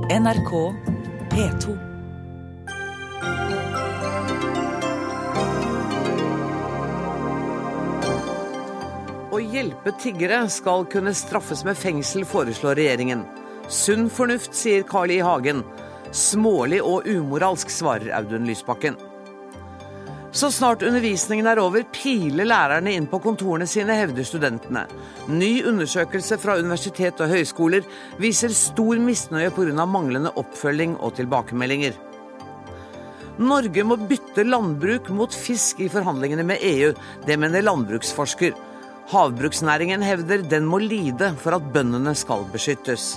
NRK P2. Å hjelpe tiggere skal kunne straffes med fengsel, foreslår regjeringen. Sunn fornuft, sier Carl I. Hagen. Smålig og umoralsk, svarer Audun Lysbakken. Så snart undervisningen er over, piler lærerne inn på kontorene sine, hevder studentene. Ny undersøkelse fra universitet og høyskoler viser stor misnøye på grunn av manglende oppfølging og tilbakemeldinger. Norge må bytte landbruk mot fisk i forhandlingene med EU, det mener landbruksforsker. Havbruksnæringen hevder den må lide for at bøndene skal beskyttes.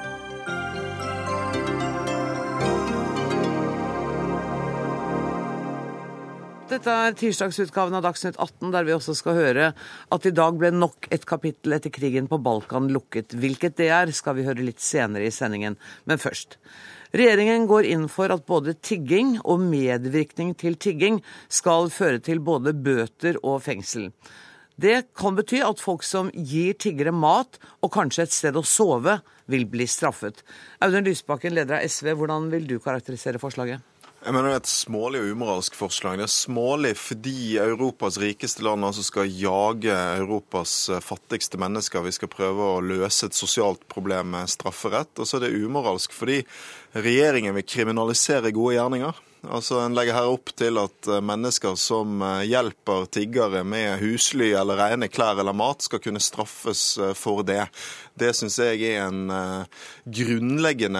Dette er tirsdagsutgaven av Dagsnytt 18, der vi også skal høre at i dag ble nok et kapittel etter krigen på Balkan lukket. Hvilket det er, skal vi høre litt senere i sendingen. Men først. Regjeringen går inn for at både tigging og medvirkning til tigging skal føre til både bøter og fengsel. Det kan bety at folk som gir tiggere mat og kanskje et sted å sove, vil bli straffet. Audun Lysbakken, leder av SV, hvordan vil du karakterisere forslaget? Jeg mener det er et smålig og umoralsk forslag. Det er smålig fordi Europas rikeste land altså skal jage Europas fattigste mennesker. Vi skal prøve å løse et sosialt problem med strafferett. Og så er det umoralsk fordi regjeringen vil kriminalisere gode gjerninger. Altså en legger her opp til at mennesker som hjelper tiggere med husly eller rene klær eller mat skal kunne straffes for det. Det synes jeg er en grunnleggende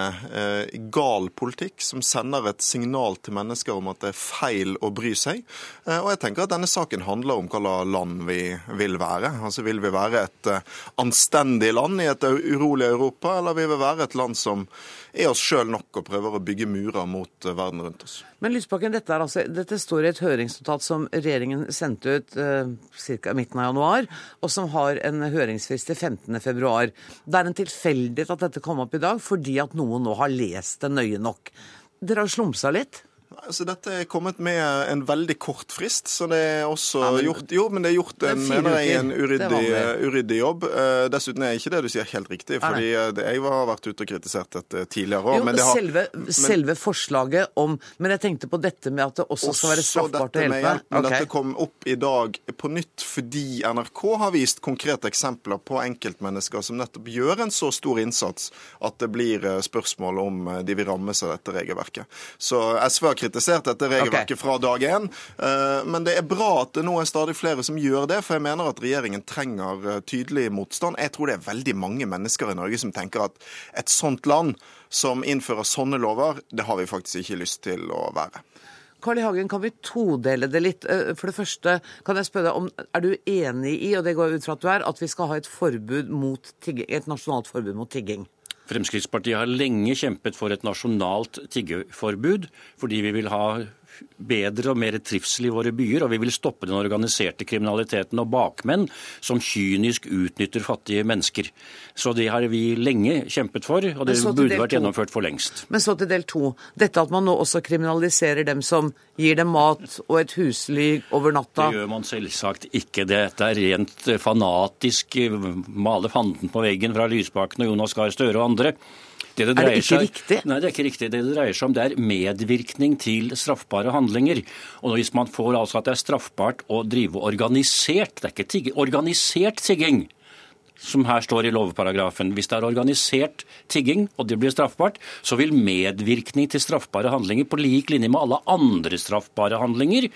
gal politikk som sender et signal til mennesker om at det er feil å bry seg. Og jeg tenker at denne saken handler om hva land vi vil være. Altså vil vi være et anstendig land i et urolig Europa, eller vil vi være et land som er oss selv nok og prøver å bygge murer mot verden rundt oss? Men Lysbakken, dette står i et høringsnotat som regjeringen sendte ut ca. midten av januar, og som har en høringsfrist til 15. februar. Det er en tilfeldighet at dette kom opp i dag, fordi at noen nå har lest det nøye nok. Dere har slumsa litt? Altså, dette er kommet med en veldig kort frist, så det er også gjort men det er gjort en uryddig jobb. Dessuten er ikke det du sier helt riktig, fordi jeg har vært ute og kritisert dette tidligere. Jo, men selve forslaget om, men jeg tenkte på dette med at det også skal være straffbart å hjelpe. Men dette kom opp i dag på nytt fordi NRK har vist konkrete eksempler på enkeltmennesker som nettopp gjør en så stor innsats at det blir spørsmål om de vil rammes av dette regelverket. Så SV har kritisert dette regelverket fra dag 1, men det er bra at det nå er stadig flere som gjør det, for jeg mener at regjeringen trenger tydelig motstand. Jeg tror det er veldig mange mennesker i Norge som tenker at et sånt land som innfører sånne lover, det har vi faktisk ikke lyst til å være. Carl I. Hagen, kan vi todele det litt? For det første, kan jeg spørre deg om, er du enig i, og det går ut fra at du er, at vi skal ha et forbud mot tigging, et nasjonalt forbud mot tigging? Fremskrittspartiet har lenge kjempet for et nasjonalt tiggeforbud, fordi vi vil ha bedre og mer trivsel i våre byer, og vi vil stoppe den organiserte kriminaliteten og bakmenn som kynisk utnytter fattige mennesker. Så det har vi lenge kjempet for, og det burde vært gjennomført for lengst. Men så til del 2. Dette at man nå også kriminaliserer dem som gir dem mat og et husly over natta. Det gjør man selvsagt ikke. Dette er rent fanatisk male fanden på veggen fra Lysbakken og Jonas Gahr Støre og andre. Er det ikke riktig? Nei, det er ikke riktig. Det dreier seg om det er medvirkning til straffbare handlinger. Og hvis man får altså at det er straffbart å drive organisert, det er ikke tigging, organisert tigging, som her står i lovparagrafen. Hvis det er organisert tigging, og det blir straffbart, så vil medvirkning til straffbare handlinger på lik linje med alle andre straffbare handlinger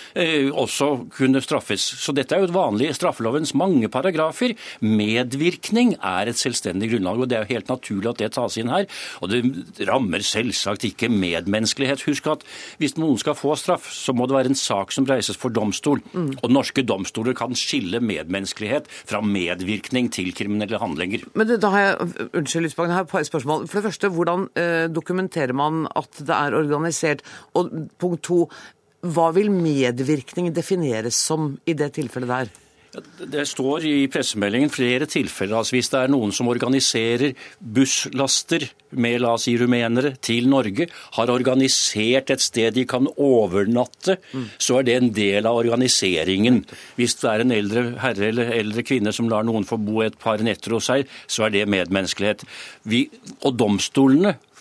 også kunne straffes. Så dette er jo et vanlig straffelovens mange paragrafer. Medvirkning er et selvstendig grunnlag, og det er jo helt naturlig at det tas inn her. Og det rammer selvsagt ikke medmenneskelighet. Husk at hvis noen skal få straff, så må det være en sak som reises for domstol. Og norske domstoler kan skille medmenneskelighet fra medvirkning til kriminelle handlinger. Men da har jeg, unnskyld Lysbakken, jeg har et par spørsmål. For det første, hvordan dokumenterer man at det er organisert? Og punkt 2, hva vil medvirkning defineres som i det tilfellet der? Det står i pressemeldingen flere tilfeller. Altså hvis det er noen som organiserer busslaster med, la oss si, rumenere til Norge, har organisert et sted de kan overnatte, så er det en del av organiseringen. Hvis det er en eldre herre eller eldre kvinne som lar noen få bo et par netter hos seg, så er det medmenneskelighet. Og domstolene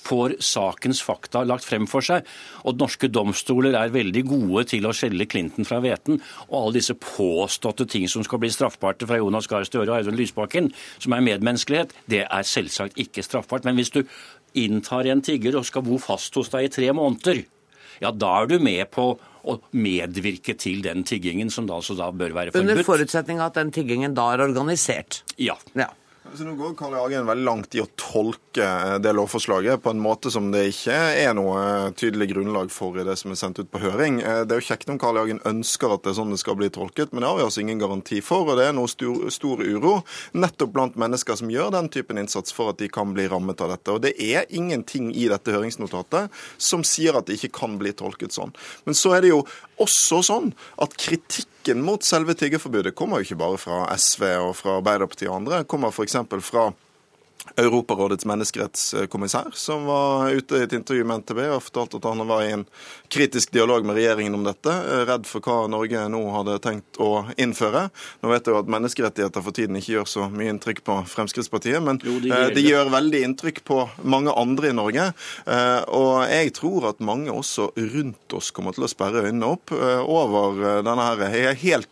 får sakens fakta lagt frem for seg. Og norske domstoler er veldig gode til å skjelle Clinton fra hveten, og alle disse påståtte ting som skal bli straffbare fra Jonas Gahr Støre og Audun Lysbakken, som er medmenneskelighet, det er selvsagt ikke straffbart. Men hvis du inntar en tigger og skal bo fast hos deg i 3 måneder, ja, da er du med på å medvirke til den tiggingen som da bør være forbudt. Under forutsetning at den tiggingen da er organisert? Ja. Så nå går Carl I. Hagen veldig langt i å tolke det lovforslaget på en måte som det ikke er noe tydelig grunnlag for i det som er sendt ut på høring. Det er jo kjekt om Carl I. Hagen ønsker at det er sånn det skal bli tolket, men det har vi altså ingen garanti for, og det er noe stor uro nettopp blant mennesker som gjør den typen innsats for at de kan bli rammet av dette. Og det er ingenting i dette høringsnotatet som sier at det ikke kan bli tolket sånn. Men så er det jo også sånn at kritikken mot selve tiggerforbudet kommer jo ikke bare fra SV og fra Arbeiderpartiet og andre, kommer for eksempel fra Europarådets menneskerettskommissær, som var ute i et intervju med NTB og fortalte at han var i en kritisk dialog med regjeringen om dette, redd for hva Norge nå hadde tenkt å innføre. Nå vet jeg jo at menneskerettigheter for tiden ikke gjør så mye inntrykk på Fremskrittspartiet, men de gjør veldig inntrykk på mange andre i Norge. Og jeg tror at mange også rundt oss kommer til å sperre øynene opp over denne her helt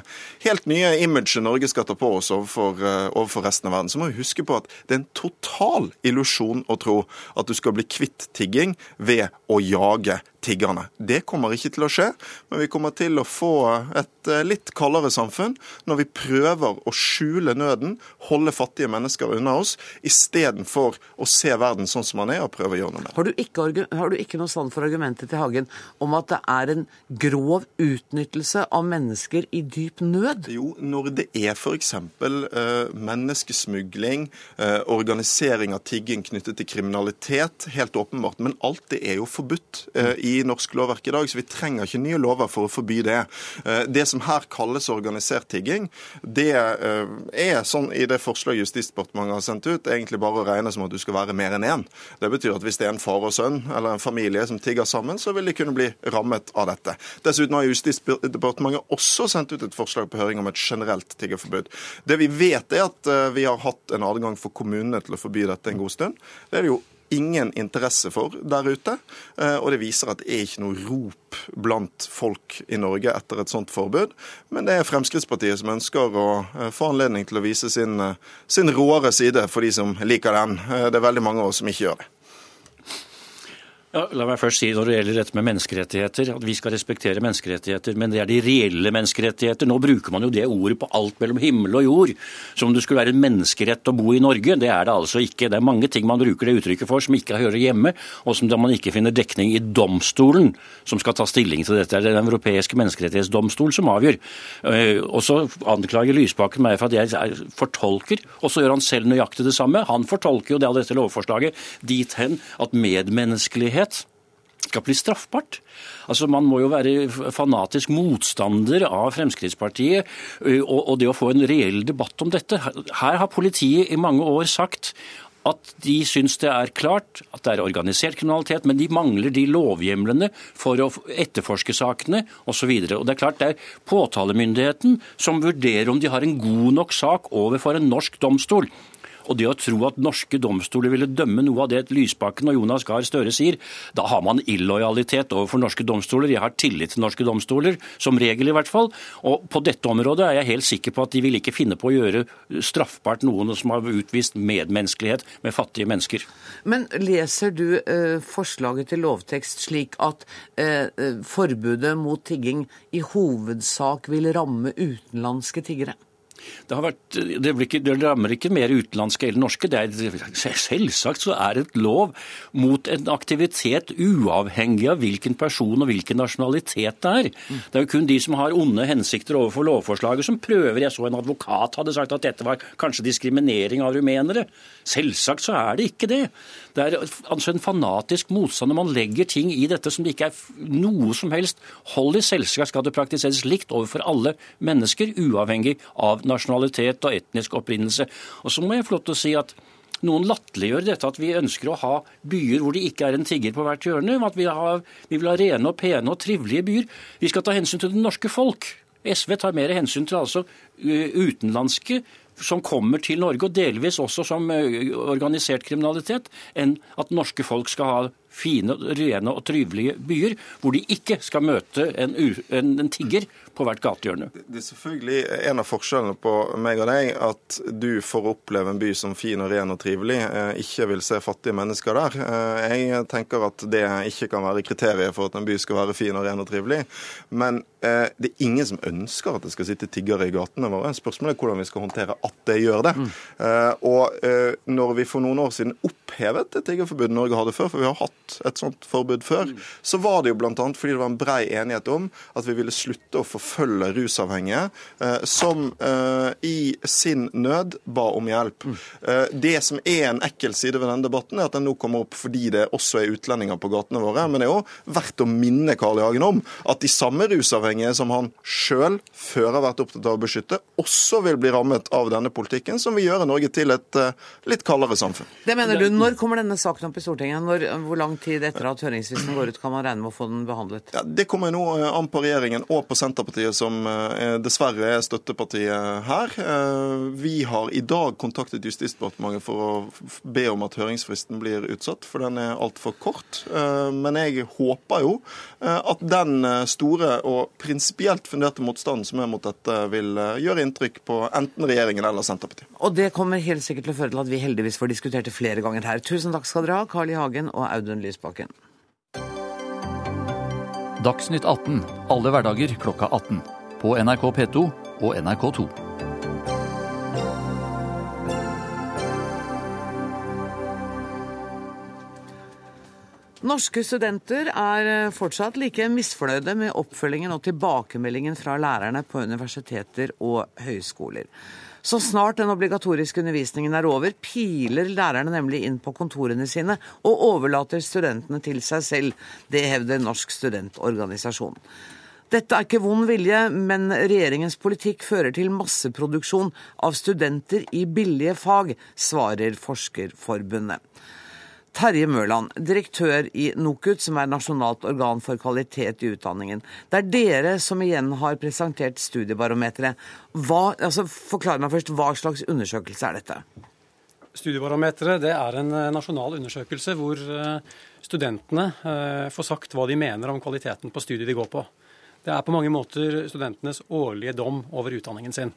nye imaget Norge skal ta på oss overfor resten av verden. Så må vi huske på at det er en total illusjon å tro at du skal bli kvitt tigging ved å jage tiggerne. Det kommer ikke til å skje, men vi kommer til å få et litt kaldere samfunn når vi prøver å skjule nøden, holde fattige mennesker unna oss, i stedet for å se verden sånn som man er og prøve å gjøre noe med det. Har du ikke noe stand for argumentet til Hagen om at det er en grov utnyttelse av mennesker i dyp nød? Jo, når det er for eksempel menneskesmugling, organisering av tigging knyttet til kriminalitet, helt åpenbart, men alt det er jo forbudt i norsk lovverk i dag, så vi trenger ikke nye lover for å forby det. Det som her kalles organisert tigging, det er sånn i det forslaget Justisdepartementet har sendt ut, egentlig bare å regne som at du skal være mer enn én. Det betyr at hvis det er en far og sønn eller en familie som tigger sammen, så vil de kunne bli rammet av dette. Dessuten har Justisdepartementet også sendt ut et forslag på høring om et generelt tiggerforbud. Det vi vet er at vi har hatt en adgang for kommunene til å forby dette en god stund. Det er det jo ingen interesse for der ute, og det viser at det er ikke noe rop blant folk i Norge etter et sånt forbud, men det er Fremskrittspartiet som ønsker å få anledning til å vise sin råere side for de som liker den. Det er veldig mange av oss som ikke gjør det. Ja, la meg først si når det gjelder dette med menneskerettigheter, at vi skal respektere menneskerettigheter, men det er de reelle menneskerettigheter. Nå bruker man jo det ordet på alt mellom himmel og jord, som det skulle være en menneskerett å bo i Norge. Det er det altså ikke. Det er mange ting man bruker det uttrykket for som ikke hører hjemme, og som man ikke finner dekning i domstolen som skal ta stilling til dette. Det er den europeiske menneskerettighetsdomstol som avgjør. Og så anklager Lysbakken meg for at jeg fortolker, og så gjør han selv nøyaktig det samme. Han fortolker jo det av dette lovforslaget dit hen at medmenneskelighet skal bli straffbart. Altså man må jo være fanatisk motstander av Fremskrittspartiet og det å få en reell debatt om dette. Her har politiet i mange år sagt at de syns det er klart at det er organisert kriminalitet, men de mangler de lovhjemlene for å etterforske sakene osv. Og det er klart det er påtalemyndigheten som vurderer om de har en god nok sak overfor en norsk domstol. Og det å tro at norske domstoler ville dømme noe av det Lysbakken og Jonas Gahr Støre sier, da har man illojalitet overfor norske domstoler. Jeg har tillit til norske domstoler, som regel i hvert fall. Og på dette området er jeg helt sikker på at de vil ikke finne på å gjøre straffbart noen som har utvist medmenneskelighet med fattige mennesker. Men leser du forslaget til lovtekst slik at forbudet mot tigging i hovedsak vil ramme utenlandske tiggere? Det rammer ikke mer utenlandske eller norske. Selvsagt så er det et lov mot en aktivitet uavhengig av hvilken person og hvilken nasjonalitet det er. Det er jo kun de som har onde hensikter overfor lovforslaget som prøver. Jeg så en advokat hadde sagt at dette var kanskje diskriminering av rumenere. Selvsagt så er det ikke det. Det er altså en fanatisk motstand når man legger ting i dette som det ikke er noe som helst hold i. Selvsagt skal det praktiseres likt overfor alle mennesker, uavhengig av nasjonalitet og etnisk opprinnelse. Og så må jeg få lov til å si at noen latterliggjør dette at vi ønsker å ha byer hvor det ikke er en tigger på hvert hjørne, at vi vil ha rene og pene og trivelige byer. Vi skal ta hensyn til det norske folk. SV tar mer hensyn til altså utenlandske som kommer til Norge, og delvis også som organisert kriminalitet, enn at norske folk skal ha fine, rene og trivelige byer, hvor de ikke skal møte en tigger på hvert gatehjørne. Det er selvfølgelig en av forskjellene på meg og deg, at du får oppleve en by som fin og ren og trivelig, ikke vil se fattige mennesker der. Jeg tenker at det ikke kan være kriteriet for at en by skal være fin og ren og trivelig, men det er ingen som ønsker at det skal sitte tiggere i gatene våre. Spørsmålet er hvordan vi skal håndtere at det gjør det. Og når vi for noen år siden opphevet det tiggerforbudet Norge hadde før, for vi har hatt et sånt forbud før, så var det jo blant annet fordi det var en brei enighet om at vi ville slutte å forfølge rusavhengige som i sin nød ba om hjelp. Det som er en ekkel side ved denne debatten, er at den nå kommer opp fordi det også er utlendinger på gatene våre, men det er jo verdt å minne Carl I. Hagen om at de samme rusavhengige som han selv før har vært opptatt av å beskytte, også vil bli rammet av denne politikken, som vil gjøre Norge til et litt kaldere samfunn. Det mener du. Når kommer denne saken opp i Stortinget? Hvor lang tid etter at høringsfristen går ut kan man regne med å få den behandlet? Ja, det kommer nå an på regjeringen og på Senterpartiet, som dessverre er støttepartiet her. Vi har i dag kontaktet Justisdepartementet for å be om at høringsfristen blir utsatt, for den er alt for kort. Men jeg håper jo at den store og prinsipielt funderte motstanden som er mot dette, vil gjøre inntrykk på enten regjeringen eller Senterpartiet. Og det kommer helt sikkert til å føre til at vi heldigvis får diskutert det flere ganger her. Tusen takk skal dere ha, Carl I. Hagen og Audun Lysbakken. Dagsnytt 18, alle hverdager klokka 18. På NRK P2 og NRK2. Norske studenter er fortsatt like misfornøyde med oppfølgingen og tilbakemeldingen fra lærerne på universiteter og høyskoler. Så snart den obligatoriske undervisningen er over, piler lærerne nemlig inn på kontorene sine og overlater studentene til seg selv. Det hevder Norsk studentorganisasjon. Dette er ikke vond vilje, men regjeringens politikk fører til masseproduksjon av studenter i billige fag, svarer Forskerforbundet. Terje Mørland, direktør i NOKUT, som er nasjonalt organ for kvalitet i utdanningen. Det er dere som igjen har presentert studiebarometeret. Forklar meg først, hva slags undersøkelse er dette? Studiebarometeret det er en nasjonal undersøkelse hvor studentene får sagt hva de mener om kvaliteten på studiet de går på. Det er på mange måter studentenes årlige dom over utdanningen sin.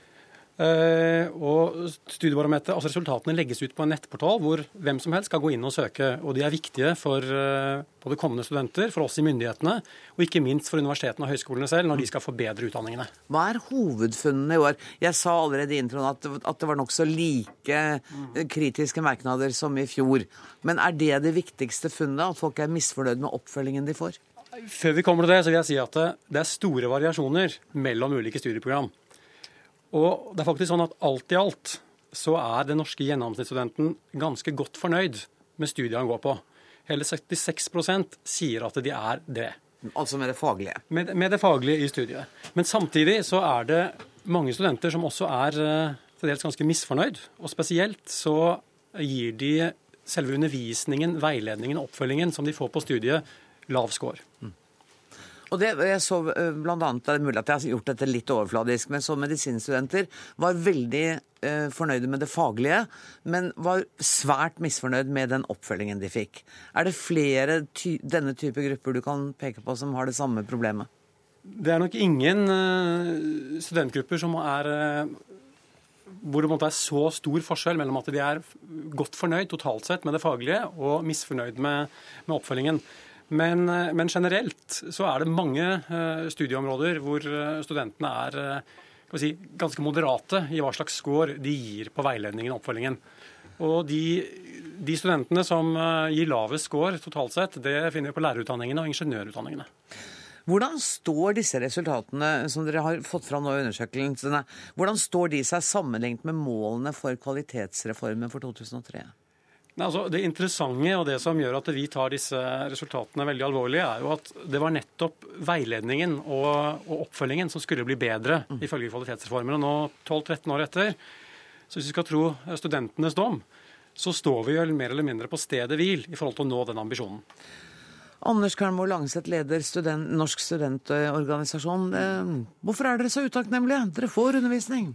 Og studiebarometeret, altså resultatene legges ut på en nettportal hvor hvem som helst skal gå inn og søke. Og de er viktige for både kommende studenter, for oss i myndighetene, og ikke minst for universitetene og høyskolene selv når de skal forbedre utdanningene. Hva er hovedfunnene i år? Jeg sa allerede i introen at det var nok så like kritiske merknader som i fjor. Men er det viktigste funnet, at folk er misfornøyd med oppfølgingen de får? Før vi kommer til det, så vil jeg si at det er store variasjoner mellom ulike studieprogram. Og det er faktisk sånn at alt i alt så er den norske gjennomsnittsstudenten ganske godt fornøyd med studiet han går på. Hele 76% sier at de er det. Altså med det faglige? Med det faglige i studiet. Men samtidig så er det mange studenter som også er til dels ganske misfornøyd. Og spesielt så gir de selve undervisningen, veiledningen og oppfølgingen som de får på studiet, lav score. Og jeg så blant annet, det er mulig at jeg har gjort dette litt overfladisk, men så medisinstudenter var veldig fornøyde med det faglige, men var svært misfornøyd med den oppfølgingen de fikk. Er det flere denne type grupper du kan peke på som har det samme problemet? Det er nok ingen studentgrupper som hvor det er så stor forskjell mellom at de er godt fornøyd totalt sett med det faglige og misfornøyd med oppfølgingen. Men generelt så er det mange studieområder hvor studentene er ganske moderate i hva slags score de gir på veiledningen og oppfølgingen. Og de studentene som gir lavest score totalt sett, det finner vi på lærerutdanningene og ingeniørutdanningene. Hvordan står disse resultatene som dere har fått fram nå i undersøkelsene, hvordan står de seg sammenlignet med målene for kvalitetsreformen for 2003? Det interessante og det som gjør at vi tar disse resultatene veldig alvorlig, er jo at det var nettopp veiledningen og oppfølgingen som skulle bli bedre ifølge kvalitetsreformen. Og nå 12-13 år etter, så hvis vi skal tro studentenes dom, så står vi vel mer eller mindre på stedet hvil i forhold til å nå den ambisjonen. Anders Kernmo Langseth, leder Norsk studentorganisasjon. Hvorfor er dere så utakknemlige? Dere får undervisning.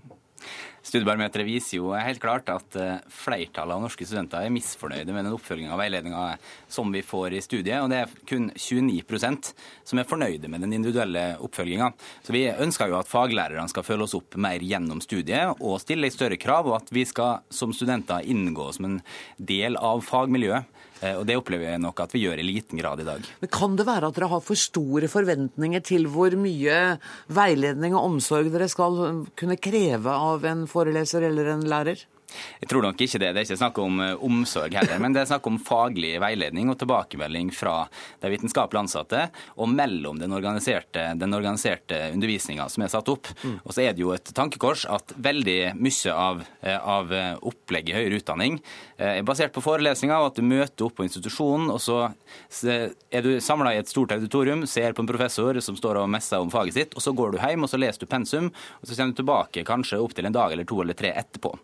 Studiebarometeret viser jo helt klart at flertallet av norske studenter er misfornøyde med den oppfølgingen av veiledningen som vi får i studiet, og det er kun 29% som er fornøyde med den individuelle oppfølgingen. Så vi ønsker jo at faglærerne skal følge oss opp mer gjennom studiet og stille større krav, og at vi skal som studenter inngå som en del av fagmiljøet. Og det opplever jeg nok at vi gjør i liten grad i dag. Men kan det være at dere har for store forventninger til hvor mye veiledning og omsorg dere skal kunne kreve av en foreleser eller en lærer? Jeg tror nok ikke det. Det er ikke snakk om omsorg heller, men det er snakk om faglig veiledning og tilbakemelding fra de vitenskapelige ansatte og mellom den organiserte undervisningen som er satt opp. Og så er det jo et tankekors at veldig mye av opplegg i høyere utdanning er basert på forelesninger, og at du møter opp på institusjonen, og så er du samlet i et stort auditorium, ser på en professor som står og messer om faget sitt, og så går du hjem, og så leser du pensum, og så kommer du tilbake kanskje opp til en dag eller 2 eller 3 etterpå.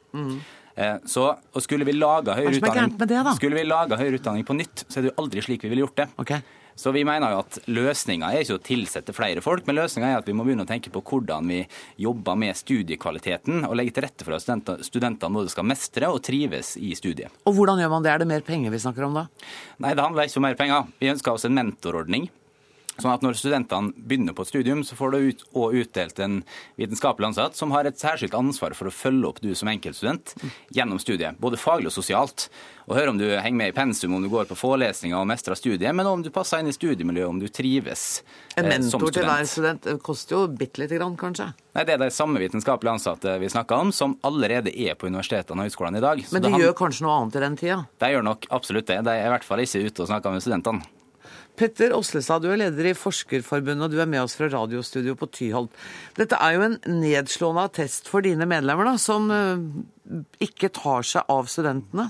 Og skulle vi lage høyere utdanning på nytt, så er det jo aldri slik vi ville gjort det. Okay. Så vi mener jo at løsningen er ikke å tilsette flere folk, men løsningen er at vi må begynne å tenke på hvordan vi jobber med studiekvaliteten og legge til rette for at studentene både skal mestre og trives i studiet. Og hvordan gjør man det? Er det mer penger vi snakker om da? Nei, det handler ikke om mer penger. Vi ønsker oss en mentorordning. Sånn at når studentene begynner på et studium, så får du utdelt en vitenskapelig ansatt som har et særskilt ansvar for å følge opp du som enkeltstudent gjennom studiet, både faglig og sosialt. Og høre om du henger med i pensum, om du går på forelesninger og mestrer studiet, men om du passer inn i studiemiljøet, om du trives som student. En mentor til hver student koster jo bitte litt grann, kanskje? Nei, det er de samme vitenskapelige ansatte vi snakker om, som allerede er på universitetene og høyskolene i dag. Men de gjør kanskje noe annet i den tida? De gjør nok absolutt det. De er i hvert fall ikke ute og snakker med studentene. Petter Oslestad, du er leder i Forskerforbundet, og du er med oss fra radiostudio på Tyholt. Dette er jo en nedslående attest for dine medlemmer, da, som ikke tar seg av studentene.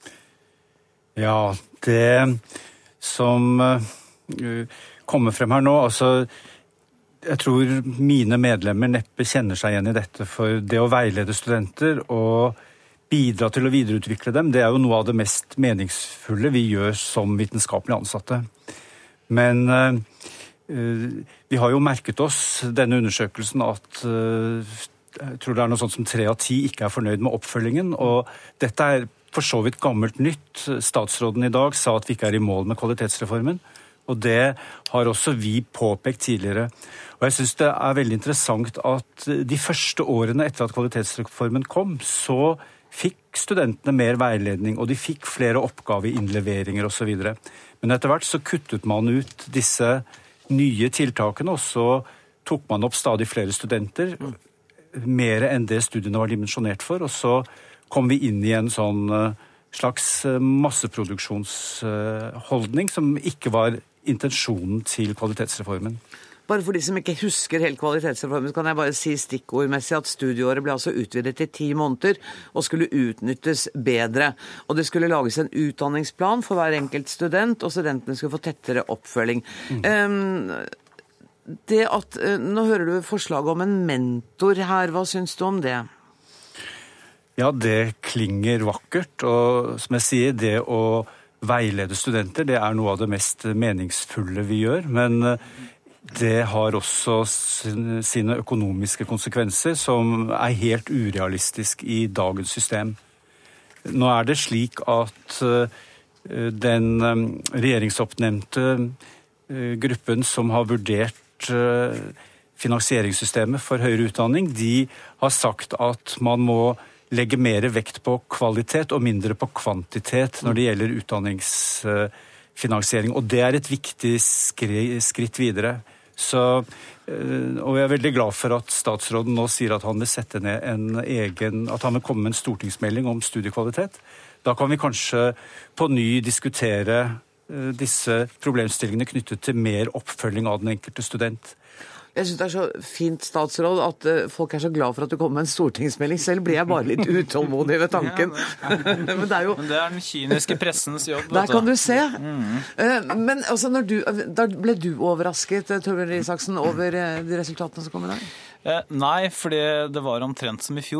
Ja, det som kommer frem her nå, altså jeg tror mine medlemmer neppe kjenner seg igjen i dette, for det å veilede studenter og bidra til å videreutvikle dem, det er jo noe av det mest meningsfulle vi gjør som vitenskapelige ansatte. Men vi har jo merket oss denne undersøkelsen at jeg tror det er noe sånt som 3 av 10 ikke er fornøyd med oppfølgingen, og dette er for så vidt gammelt nytt. Statsråden i dag sa at vi ikke er i mål med kvalitetsreformen, og det har også vi påpekt tidligere. Og jeg synes det er veldig interessant at de første årene etter at kvalitetsreformen kom, så fikk studentene mer veiledning, og de fikk flere oppgaveinnleveringer og så videre. Men etter hvert så kuttet man ut disse nye tiltakene, og så tok man opp stadig flere studenter, mer enn det studiene var dimensjonert for, og så kom vi inn i en sånn slags masseproduksjonsholdning som ikke var intensjonen til kvalitetsreformen. Bare for de som ikke husker helt kvalitetsreformen, kan jeg bare si stikkordmessig at studieåret ble altså utvidet til 10 måneder og skulle utnyttes bedre. Og det skulle lages en utdanningsplan for hver enkelt student, og studentene skulle få tettere oppfølging. Nå hører du forslaget om en mentor her. Hva syns du om det? Ja, det klinger vakkert, og som jeg sier, det å veilede studenter, det er noe av det mest meningsfulle vi gjør, men det har også sine økonomiske konsekvenser, som er helt urealistisk i dagens system. Nå er det slik at den regjeringsoppnevnte gruppen som har vurdert finansieringssystemet for høyere utdanning, de har sagt at man må legge mer vekt på kvalitet og mindre på kvantitet når det gjelder utdanningsfinansiering. Og det er et viktig skritt videre. Og jeg er veldig glad for at statsråden nå sier at han vil sette ned at han vil komme med en stortingsmelding om studiekvalitet. Da kan vi kanskje på ny diskutere disse problemstillingene knyttet til mer oppfølging av den enkelte student. Jeg synes det er så fint, statsråd, at folk er så glad for at du kommer med en stortingsmelding. Selv blir jeg bare litt utålmodig ved tanken. Men det er den kyniske pressens jobb. Der kan du se. Men altså, da ble du overrasket, Torbjørn Røe Isaksen, over de resultatene som kom i dag? Nei, fordi det var omtrent som i fjor.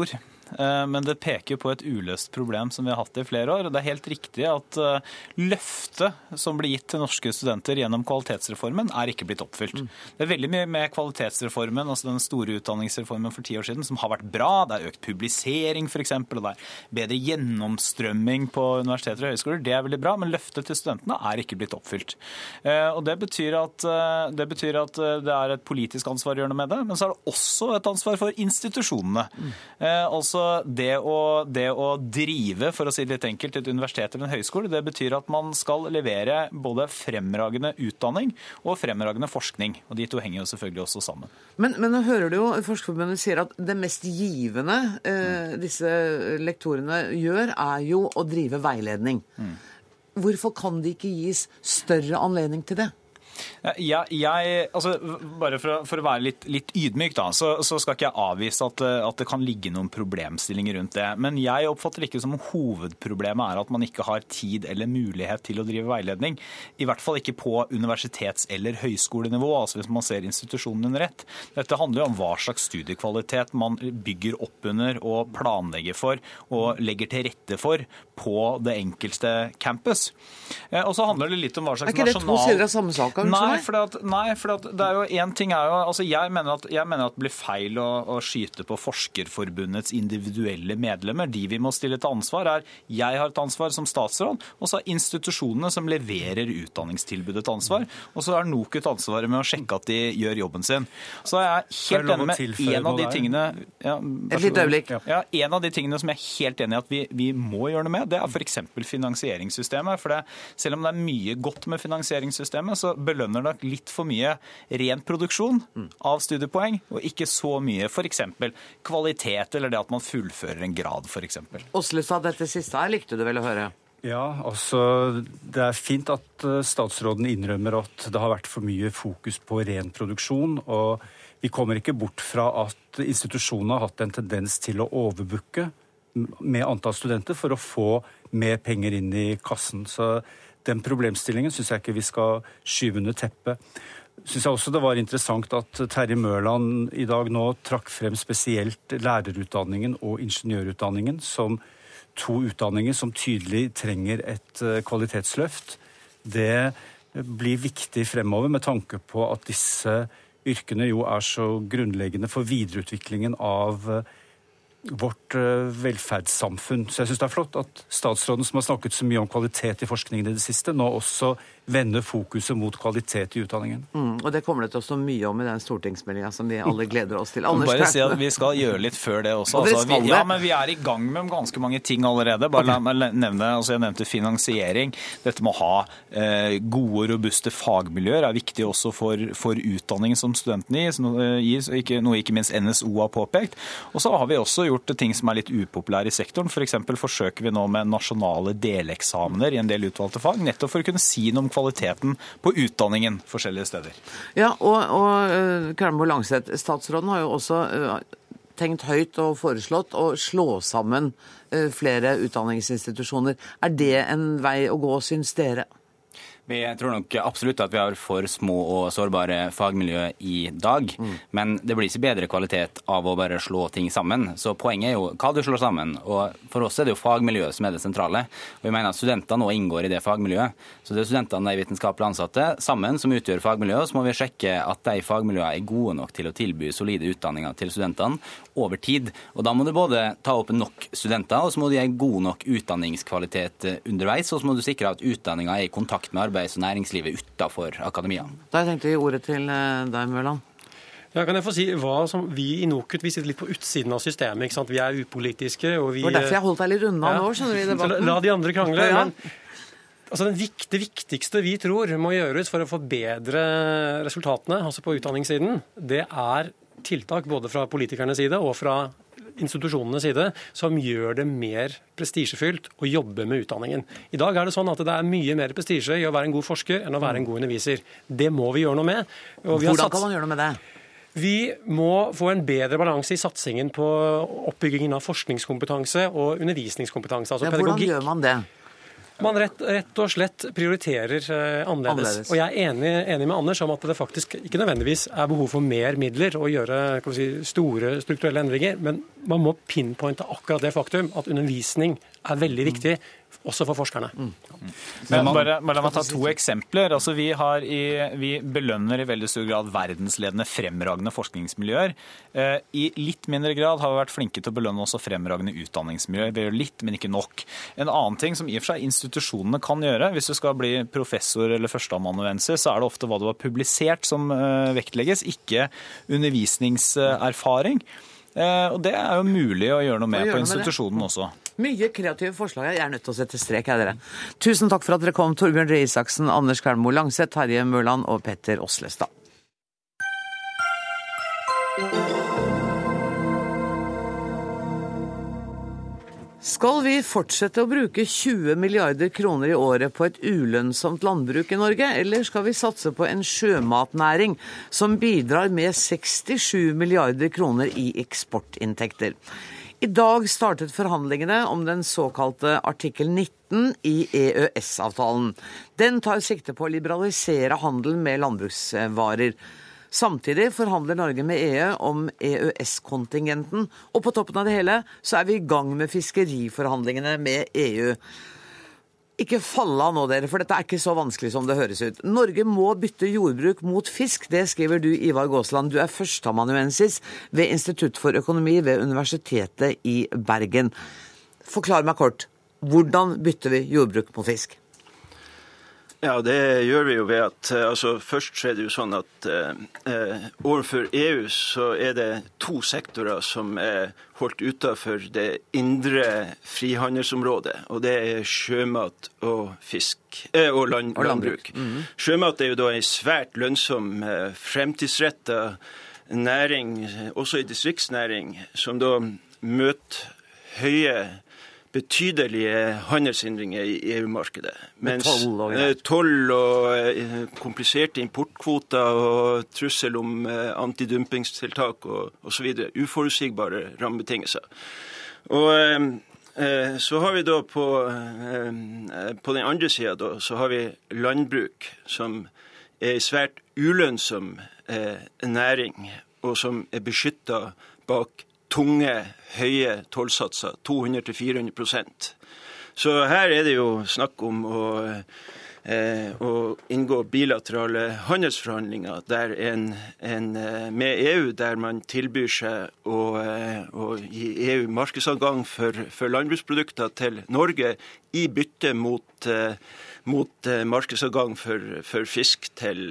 men det peker jo på et uløst problem som vi har hatt i flere år. Og det er helt riktig at løftet som ble gitt til norske studenter gjennom kvalitetsreformen er ikke blitt oppfylt. Det er veldig mye med kvalitetsreformen, altså den store utdanningsreformen for 10 år siden, som har vært bra. Det er økt publisering for eksempel, og det er bedre gjennomstrømming på universiteter og høyskoler. Det er veldig bra, men løftet til studentene er ikke blitt oppfylt. Og det betyr at det er et politisk ansvar å gjøre noe med det, men så er det også et ansvar for institusjonene. Altså det å drive, for å si det litt enkelt, et universitet eller en høyskole, det betyr at man skal levere både fremragende utdanning og fremragende forskning. Og de to henger jo selvfølgelig også sammen. Men nå hører du jo Forskerforbundet sier at det mest givende disse lektorene gjør, er jo å drive veiledning. Hvorfor kan de ikke gis større anledning til det? Bare for å være litt ydmyk da, så skal ikke jeg avvise at det kan ligge noen problemstillinger rundt det. Men jeg oppfatter ikke som hovedproblemet er at man ikke har tid eller mulighet til å drive veiledning. I hvert fall ikke på universitets- eller høyskolenivå, altså hvis man ser institusjonen under ett. Dette handler jo om hva slags studiekvalitet man bygger opp under og planlegger for og legger til rette for på det enkelte campus. Og så handler det litt om hva slags nasjonal... Er ikke det to sider av samme sak? Nei, for det er jo en ting er jo, altså jeg mener at det blir feil å skyte på Forskerforbundets individuelle medlemmer. De vi må stille til ansvar jeg har et ansvar som statsråd, og så er institusjonene som leverer utdanningstilbudet et ansvar, og så er NOKUT ansvaret med å sjekke at de gjør jobben sin. Så er jeg helt enig med en av de tingene... Et lite øyeblikk. Ja, en av de tingene som jeg er helt enig i at vi må gjøre noe med, det er for eksempel finansieringssystemet. For selv om det er mye godt med finansieringssystemet, så belønner nok litt for mye ren produksjon av studiepoeng, og ikke så mye for eksempel kvalitet, eller det at man fullfører en grad, for eksempel. Åslestad, dette siste her likte du vel å høre? Ja, altså det er fint at statsråden innrømmer at det har vært for mye fokus på ren produksjon, og vi kommer ikke bort fra at institusjonene har hatt en tendens til å overbooke med antall studenter for å få mer penger inn i kassen. Så den problemstillingen synes jeg ikke vi skal skyve under teppet. Synes jeg også det var interessant at Terje Mørland i dag nå trakk frem spesielt lærerutdanningen og ingeniørutdanningen som to utdanninger som tydelig trenger et kvalitetsløft. Det blir viktig fremover med tanke på at disse yrkene jo er så grunnleggende for videreutviklingen av vårt velferdssamfunn. Så jeg synes det er flott at statsråden som har snakket så mye om kvalitet i forskningen i det siste, nå også vender fokuset mot kvalitet i utdanningen. Og det kommer det til å stå mye om i den stortingsmeldingen som vi alle gleder oss til. Bare si at vi skal gjøre litt før det også. Men vi er i gang med ganske mange ting allerede. La meg nevne, jeg nevnte finansiering. Dette med å ha gode, robuste fagmiljøer er viktig også for utdanningen som studentene gis, noe ikke minst NSO har påpekt. Og så har vi også gjort ting som er litt upopulære i sektoren. For eksempel forsøker vi nå med nasjonale deleksamener i en del utvalgte fag, nettopp for å kunne si noe om kvaliteten på utdanningen forskjellige steder. Ja, og Kvernmo Langseth, statsråden har jo også tenkt høyt og foreslått å slå sammen flere utdanningsinstitusjoner. Er det en vei å gå, syns dere? Vi tror nok absolutt at vi har for små og sårbare fagmiljø i dag, men det blir ikke bedre kvalitet av å bare slå ting sammen. Så poenget er jo hva du slår sammen, og for oss er det jo fagmiljøet som er det sentrale. Og vi mener at studentene nå inngår i det fagmiljøet. Så det er studentene, de vitenskapelig ansatte, sammen som utgjør fagmiljøet, så må vi sjekke at de fagmiljøene er gode nok til å tilby solide utdanninger til studentene over tid. Og da må du både ta opp nok studenter, og så må du gi god nok utdanningskvalitet underveis, og så må du sikre at utdanningen er i kontakt med arbeids- og næringslivet utenfor akademia. Da tenkte jeg ordet til deg, Mørland. Ja, kan jeg få si hva som vi i NOKUT, vi sitter litt på utsiden av systemet, ikke sant? Vi er upolitiske, og vi... Det var derfor jeg holdt deg litt unna nå, skjønner du, i debatten. La de andre krangle, ja. Men det viktigste vi tror må gjøres for å forbedre resultatene, altså på utdanningssiden, det er tiltak både fra politikernes side og fra institusjonenes side som gjør det mer prestisjefylt å jobbe med utdanningen. I dag er det sånn at det er mye mer prestisje i å være en god forsker enn å være en god underviser. Det må vi gjøre noe med. Hvordan kan man gjøre noe med det? Vi må få en bedre balanse i satsingen på oppbyggingen av forskningskompetanse og undervisningskompetanse. Altså hvordan gjør man det? Man rett og slett prioriterer annerledes. Og jeg er enig med Anders om at det faktisk ikke nødvendigvis er behov for mer midler og gjøre store strukturelle endringer, men man må pinpointe akkurat det faktum at undervisning er veldig viktig, også for forskerne. Men bare la meg ta 2 eksempler. Altså, vi belønner i veldig stor grad verdensledende fremragende forskningsmiljøer. I litt mindre grad har vi vært flinke til å belønne også fremragende utdanningsmiljøer. Vi gjør litt, men ikke nok. En annen ting som i og for seg institusjonene kan gjøre, hvis du skal bli professor eller førsteamanuensis, så er det ofte hva du har publisert som vektlegges, ikke undervisningserfaring. Og det er jo mulig å gjøre noe med på institusjonen også. Mye kreative forslag. Jeg er nødt til å sette strek her, dere. Tusen takk for at dere kom, Torbjørn Røe Isaksen, Anders Kvernmo Langseth, Terje Mørland og Petter Åslestad. Skal vi fortsette å bruke 20 milliarder kroner i året på et ulønnsomt landbruk i Norge, eller skal vi satse på en sjømatnæring som bidrar med 67 milliarder kroner i eksportinntekter? I dag startet forhandlingene om den såkalte artikkel 19 i EØS-avtalen. Den tar sikte på å liberalisere handelen med landbruksvarer. Samtidig forhandler Norge med EU om EØS-kontingenten, og på toppen av det hele så er vi i gang med fiskeriforhandlingene med EU. Ikke falle av nå, dere, for dette er ikke så vanskelig som det høres ut. Norge må bytte jordbruk mot fisk, det skriver du, Ivar Gåsland. Du er førsteamanuensis ved Institutt for økonomi ved Universitetet i Bergen. Forklar meg kort, hvordan bytter vi jordbruk mot fisk? Ja, det gjør vi jo ved at først er det jo sånn at overfor EU så er det 2 sektorer som er holdt utenfor det indre frihandelsområdet, og det er sjømat og fisk, og landbruk. Sjømat er jo da en svært lønnsom, fremtidsrettet næring, også i distriktsnæring, som da møter høye betydelige handelshindringer i EU-markedet. Mens toll og kompliserte importkvoter og trussel om antidumpingstiltak og så videre, uforutsigbare rammebetingelser. Og så har vi da på den andre siden da, så har vi landbruk som er svært ulønnsom næring, og som er beskyttet bak tunge, høye tollsatser, 200-400%. Så her er det jo snakk om å inngå bilaterale handelsforhandlinger der med EU, der man tilbyr seg å gi EU markedsadgang for landbruksprodukter til Norge i bytte mot markedsadgang for fisk til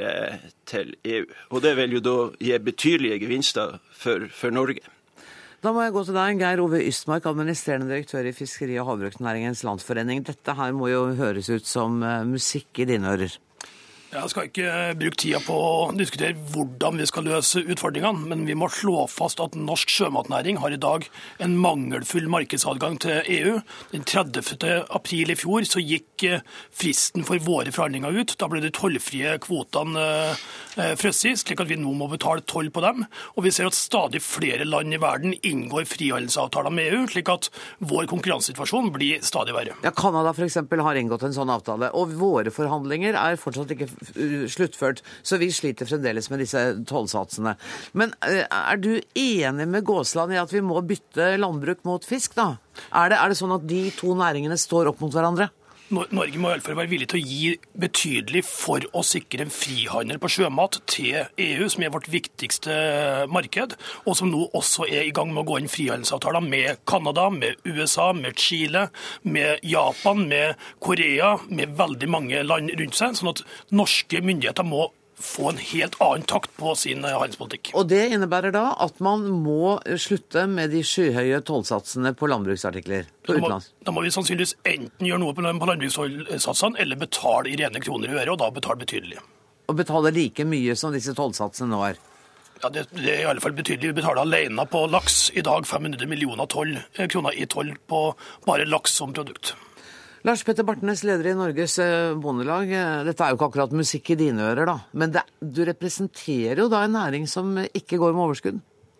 EU. Og det vil jo da gi betydelige gevinster for Norge. Da må jeg gå til deg, Geir Ove Ystmark, administrerende direktør i Fiskeri- og havbruksnæringens landsforening. Dette her må jo høres ut som musikk i dine ører. Jeg skal ikke bruke tida på å diskutere hvordan vi skal løse utfordringene, men vi må slå fast at norsk sjømatnæring har i dag en mangelfull markedsadgang til EU. Den 30. april i fjor så gikk fristen for våre forhandlinger ut. Da ble de tollfrie kvotene frosset, slik at vi nå må betale toll på dem. Og vi ser at stadig flere land i verden inngår frihandelsavtaler med EU, slik at vår konkurransesituasjon blir stadig verre. Ja, Canada for eksempel har inngått en sånn avtale, og våre forhandlinger er fortsatt ikke sluttført, så vi sliter fremdeles med disse tollsatsene. Men er du enig med Gåsland i at vi må bytte landbruk mot fisk, da? Er det sånn at de 2 næringene står opp mot hverandre? Norge må i alle fall være villig til å gi betydelig for å sikre en frihandel på sjømat til EU, som er vårt viktigste marked, og som nå også er i gang med å gå inn frihandelsavtaler med Canada, med USA, med Chile, med Japan, med Korea, med veldig mange land rundt seg, sånn at norske myndigheter må få en helt annen takt på sin handelspolitikk. Og det innebærer da at man må slutte med de skyhøye tollsatsene på landbruksartikler på utenlands? Da må vi sannsynligvis enten gjøre noe på landbrukstollsatsene, eller betale i rene kroner i øre, og da betale betydelig. Og betale like mye som disse tollsatsene nå er? Ja, det er i alle fall betydelig. Vi betaler alene på laks i dag 500 millioner kroner i toll på bare laks som produkt. Lars Petter Bartnes, leder i Norges Bondelag. Dette er jo ikke akkurat musikk i dine ører, da. Men du representerer jo da en næring som ikke går med overskudd?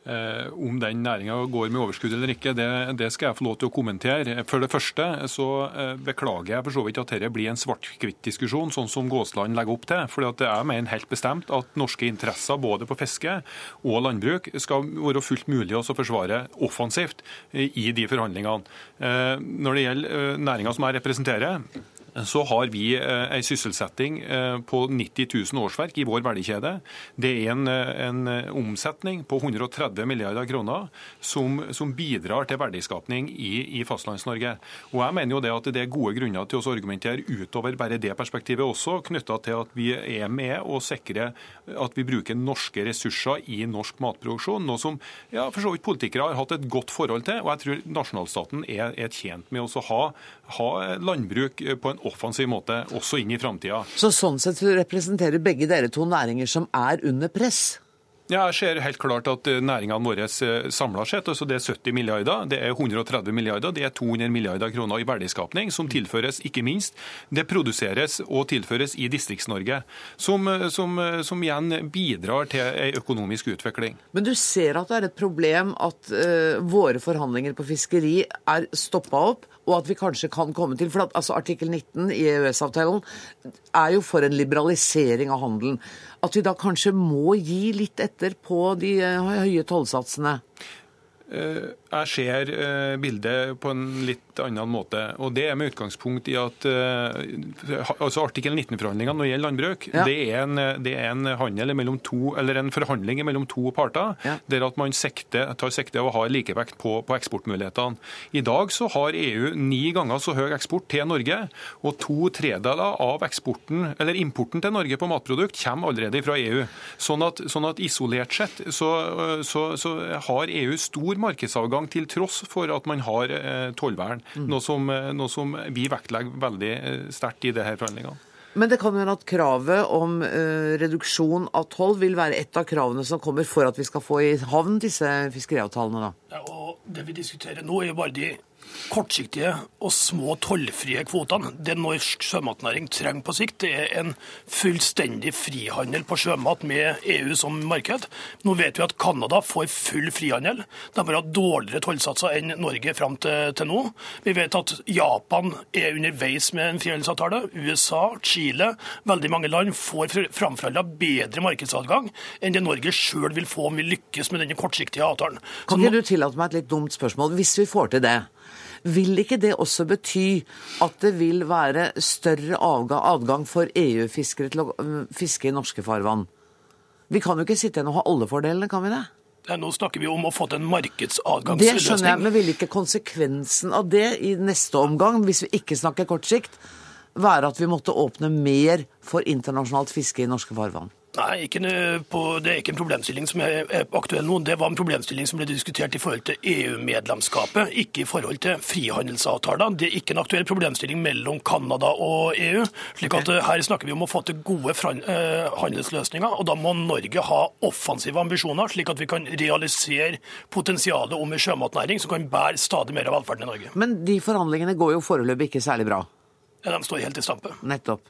Om den næringen går med overskudd eller ikke, det skal jeg få lov til å kommentere. For det første så beklager jeg for så vidt at dette blir en svart-hvitt-diskusjon, sånn som Gåsland legger opp til. For jeg mener helt bestemt at norske interesser både på fiske og landbruk skal være fullt mulig å forsvare offensivt i de forhandlingene. Når det gjelder næringen som jeg representerer, så har vi en sysselsetting på 90 000 årsverk i vår verdikjede. Det er en omsetning på 130 milliarder kroner som bidrar til verdiskapning i Fastlands-Norge. Og jeg mener jo det at det er gode grunner til å argumentere utover bare det perspektivet også, knyttet til at vi er med og sikrer at vi bruker norske ressurser i norsk matproduksjon, noe som for så vidt politikere har hatt et godt forhold til, og jeg tror nasjonalstaten er tjent med å ha landbruk på en offensiv måte, også inn i fremtiden. Så sånn sett representerer begge dere to næringer som er under press? Ja, jeg ser helt klart at næringene våre samlet sett, altså det er 70 milliarder, det er 130 milliarder, det er 200 milliarder kroner i verdiskapning, som tilføres, ikke minst, det produseres og tilføres i Distrikts-Norge, som igjen bidrar til en økonomisk utvikling. Men du ser at det er et problem at våre forhandlinger på fiskeri er stoppet opp, og at vi kanskje kan komme til, for at, altså artikkel 19 i EØS-avtalen er jo for en liberalisering av handelen. At vi da kanskje må gi litt etter på de høye tollsatsene. Jeg ser bildet på en litt annen måte, og det er med utgangspunkt i at altså artikkel 19-forhandlingene når det gjelder landbruk, det er en handel mellom eller en forhandling mellom to parter, der at man tar sikte av å ha likevekt på eksportmulighetene. I dag så har EU 9 ganger så høy eksport til Norge, og 2/3 av eksporten, eller importen til Norge på matprodukt kommer allerede fra EU. Sånn at isolert sett så har EU stor markedsavgang til tross for at man har tollvern. Noe som vi vektlegger veldig sterkt i disse forhandlingene. Men det kan være at kravet om reduksjon av toll vil være et av kravene som kommer for at vi skal få i havn disse fiskeriavtalene da. Ja, og det vi diskuterer nå er jo bare de kortsiktige og små tollfrie kvotene. Det norsk sjømatnæring trenger på sikt, det er en fullstendig frihandel på sjømat med EU som marked. Nå vet vi at Kanada får full frihandel. De har hatt dårligere tollsatser enn Norge frem til nå. Vi vet at Japan er underveis med en frihandelsavtale. USA, Chile, veldig mange land får framforhandlet bedre markedsadgang enn det Norge selv vil få om vi lykkes med denne kortsiktige avtalen. Kan ikke du tillate meg et litt dumt spørsmål? Hvis vi får til det, vil ikke det også bety at det vil være større adgang for EU-fiskere til å fiske i norske farvann? Vi kan jo ikke sitte igjen og ha alle fordelene, kan vi det? Nå snakker vi om å få til en markedsadgangsløsning. Det skjønner jeg, men vil ikke konsekvensen av det i neste omgang, hvis vi ikke snakker kort sikt, være at vi måtte åpne mer for internasjonalt fiske i norske farvann? Nei, det er ikke en problemstilling som er aktuell nå. Det var en problemstilling som ble diskutert i forhold til EU-medlemskapet, ikke i forhold til frihandelsavtaler. Det er ikke en aktuell problemstilling mellom Kanada og EU. Slik at her snakker vi om å få til gode handelsløsninger, og da må Norge ha offensive ambisjoner, slik at vi kan realisere potensialet om en sjømatnæring som kan bære stadig mer av velferden i Norge. Men de forhandlingene går jo foreløpig ikke særlig bra. Ja, de står helt i stampe. Nettopp.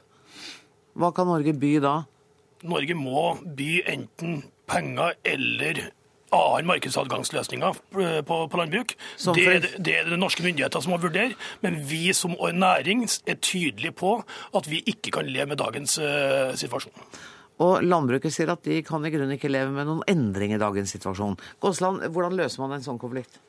Hva kan Norge by da? Norge må by enten penger eller annen markedsadgangsløsninger på landbruk. Det er det norske myndigheter som må vurdere, men vi som næring er tydelige på at vi ikke kan leve med dagens situasjon. Og landbruket sier at de kan i grunnen ikke leve med noen endring i dagens situasjon. Gåsland, hvordan løser man en sånn konflikt?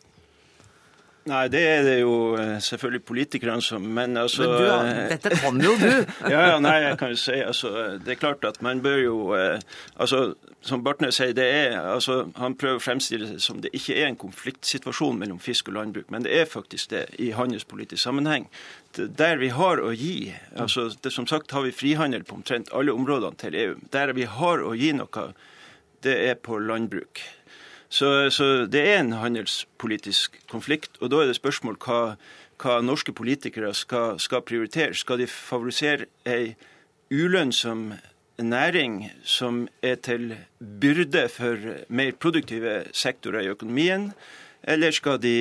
Nei, det er det jo selvfølgelig politikerne som, men altså... Men dette kan jo du! Nei, jeg kan jo si, altså, det er klart at man bør jo, altså, som Bartnes sier, han prøver å fremstille det som det ikke er en konfliktsituasjon mellom fisk og landbruk, men det er faktisk det i handelspolitisk sammenheng. Der vi har å gi, altså, som sagt har vi frihandel på omtrent alle områdene til EU. Der vi har å gi noe, det er på landbruk. Så det er en handelspolitisk konflikt, og da er det spørsmål hva norske politikere skal prioritere. Skal de favorisere en ulønnsom næring som er til byrde for mer produktive sektorer i økonomien, eller skal de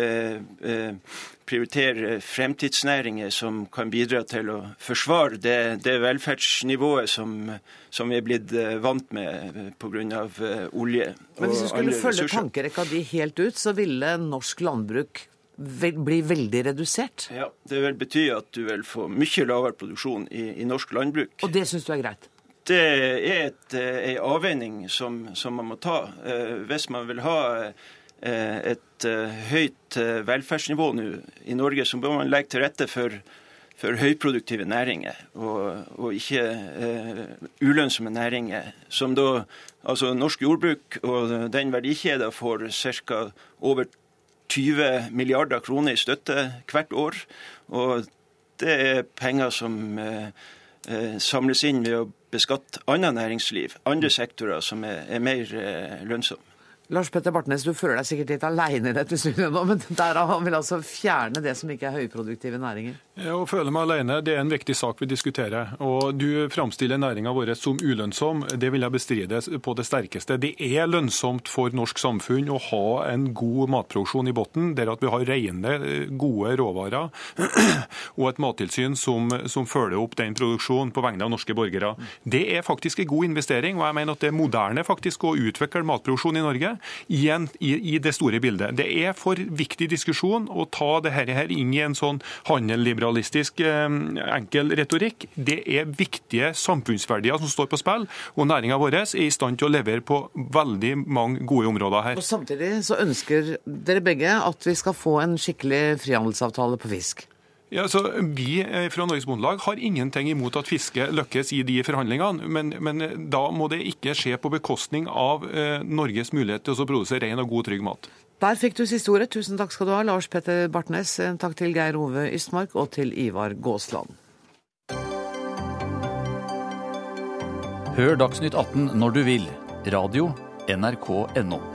prioritere fremtidsnæringer som kan bidra til å forsvare det velferdsnivået som vi er blitt vant med på grunn av olje og andre ressurser? Men hvis du skulle følge tankerekka de helt ut, så ville norsk landbruk bli veldig redusert? Ja, det vil bety at du vil få mye lavere produksjon i norsk landbruk. Og det synes du er greit? Det er en avveining som man må ta. Hvis man vil ha et høyt velferdsnivå nå i Norge, så må man legge til rette for høyproduktive næringer, og ikke ulønnsomme næringer, som da, altså norsk jordbruk og den verdikjeden får ca. over 20 milliarder kroner i støtte hvert år, og det er penger som samles inn ved å beskatte annet næringsliv, andre sektorer som er mer lønnsomme. Lars Petter Bartnes, du føler deg sikkert litt alene i dette studioet nå, men der han vil altså fjerne det som ikke er høyproduktive næringer. Ja, å føle meg alene, det er en viktig sak vi diskuterer. Og du framstiller næringen vår som ulønnsom. Det vil jeg bestride på det sterkeste. Det er lønnsomt for norsk samfunn å ha en god matproduksjon i botten, der at vi har rene, gode råvarer og et mattilsyn som følger opp den produksjonen på vegne av norske borgere. Det er faktisk en god investering, og jeg mener at det er moderne faktisk å utvikle matproduksjon i Norge i det store bildet. Det er for viktig diskusjon å ta det her inn i en sånn handelliberalistisk enkel retorikk. Det er viktige samfunnsverdier som står på spill, og næringen vår er i stand til å levere på veldig mange gode områder her. Og samtidig så ønsker dere begge at vi skal få en skikkelig frihandelsavtale på fisk. Ja, så Vi fra Norges Bondelag har ingenting imot at fiske lykkes i de forhandlingene, men da må det ikke skje på bekostning av Norges mulighet til å produsere ren og god, trygg mat. Der fikk du siste ordet. Tusen takk skal du ha, Lars Petter Bartnes. Takk til Geir Ove Ystmark og til Ivar Gåsland. Hør Dagsnytt 18 når du vil. Radio NRK.no.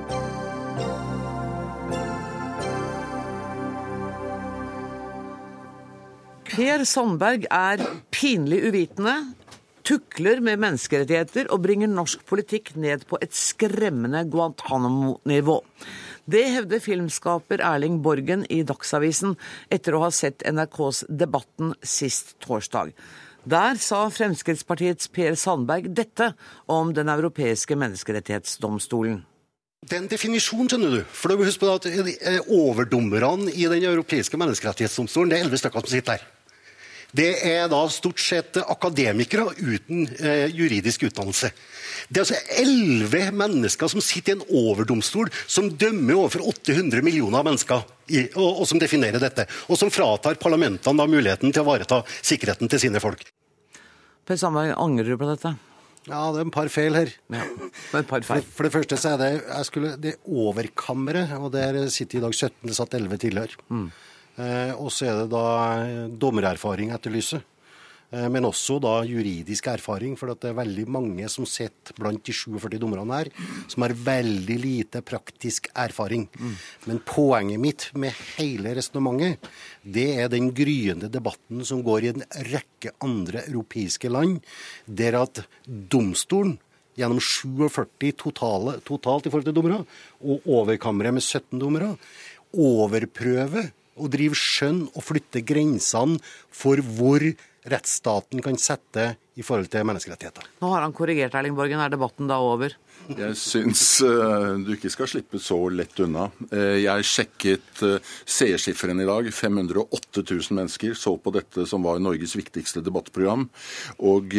Per Sandberg er pinlig uvitende, tukler med menneskerettigheter og bringer norsk politikk ned på et skremmende Guantánamo-nivå. Det hevder filmskaper Erling Borgen i Dagsavisen etter å ha sett NRKs Debatten sist torsdag. Der sa Fremskrittspartiets Per Sandberg dette om den europeiske menneskerettighetsdomstolen. Den definisjonen, skjønner du, for du må huske på at overdommerne i den europeiske menneskerettighetsdomstolen, det er 11 stykker som sitter der. Det er da stort sett akademikere uten juridisk utdannelse. Det er altså 11 mennesker som sitter i en overdomstol som dømmer overfor 800 millioner mennesker, og som definerer dette, og som fratar parlamentene da muligheten til å ivareta sikkerheten til sine folk. Per Sandberg, angrer du på dette? Ja, det er en par feil her. Ja, et par feil. For det første så er det overkammeret, og der sitter i dag 17, det satt 11 tidligere. Og så er det da dommererfaring etterlyse, men også da juridisk erfaring, for det er veldig mange som sitter blant de 47 dommerne her, som har veldig lite praktisk erfaring. Men poenget mitt med hele resonemanget, det er den gryende debatten som går i en rekke andre europeiske land, der at domstolen gjennom 47 totalt i forhold til dommere, og overkammeret med 17 dommere, overprøver og drive skjønn og flytte grensene for hvor rettsstaten kan sette i forhold til menneskerettigheter. Nå har han korrigert, Erling Borgen. Er debatten da over? Jeg syns du ikke skal slippe så lett unna. Jeg sjekket seersifferen i dag. 508 000 mennesker så på dette som var Norges viktigste debattprogram. Og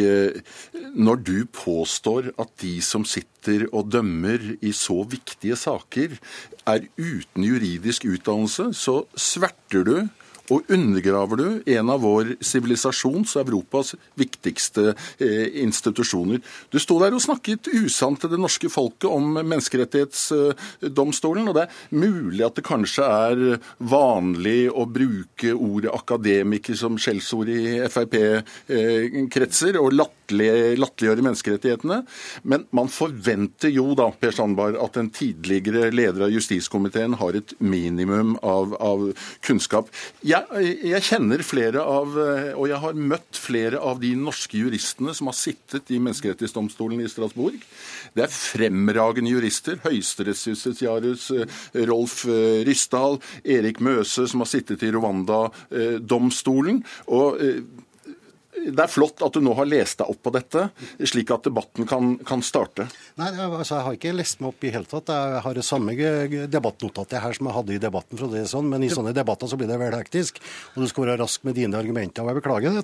når du påstår at de som sitter og dømmer i så viktige saker er uten juridisk utdannelse, så sverter du og undergraver du en av vår sivilisasjons og Europas viktigste institusjoner. Du sto der og snakket usant til det norske folket om menneskerettighetsdomstolen, og det er mulig at det kanskje er vanlig å bruke ordet akademiker som skjellsord i FrP-kretser, og latterliggjøre latterliggjøre menneskerettighetene. Men man forventer jo da, Per Sandberg, at en tidligere leder av justiskomiteen har et minimum av kunnskap. Jeg kjenner flere av, og jeg har møtt flere av de norske juristene som har sittet i Menneskerettighetsdomstolen i Strasbourg. Det er fremragende jurister. Høyesterettsjustitiarius Rolf Ryssdal, Erik Møse, som har sittet i Rwanda-domstolen. Og det er flott at du nå har lest deg opp på dette, slik at debatten kan starte. Nei, altså jeg har ikke lest meg opp i hele tatt. Jeg har det samme debattnotatet her som jeg hadde i debatten, for det er sånn. Men i sånne debatter så blir det veldig hektisk, og du skal være rask med dine argumenter. Og jeg beklager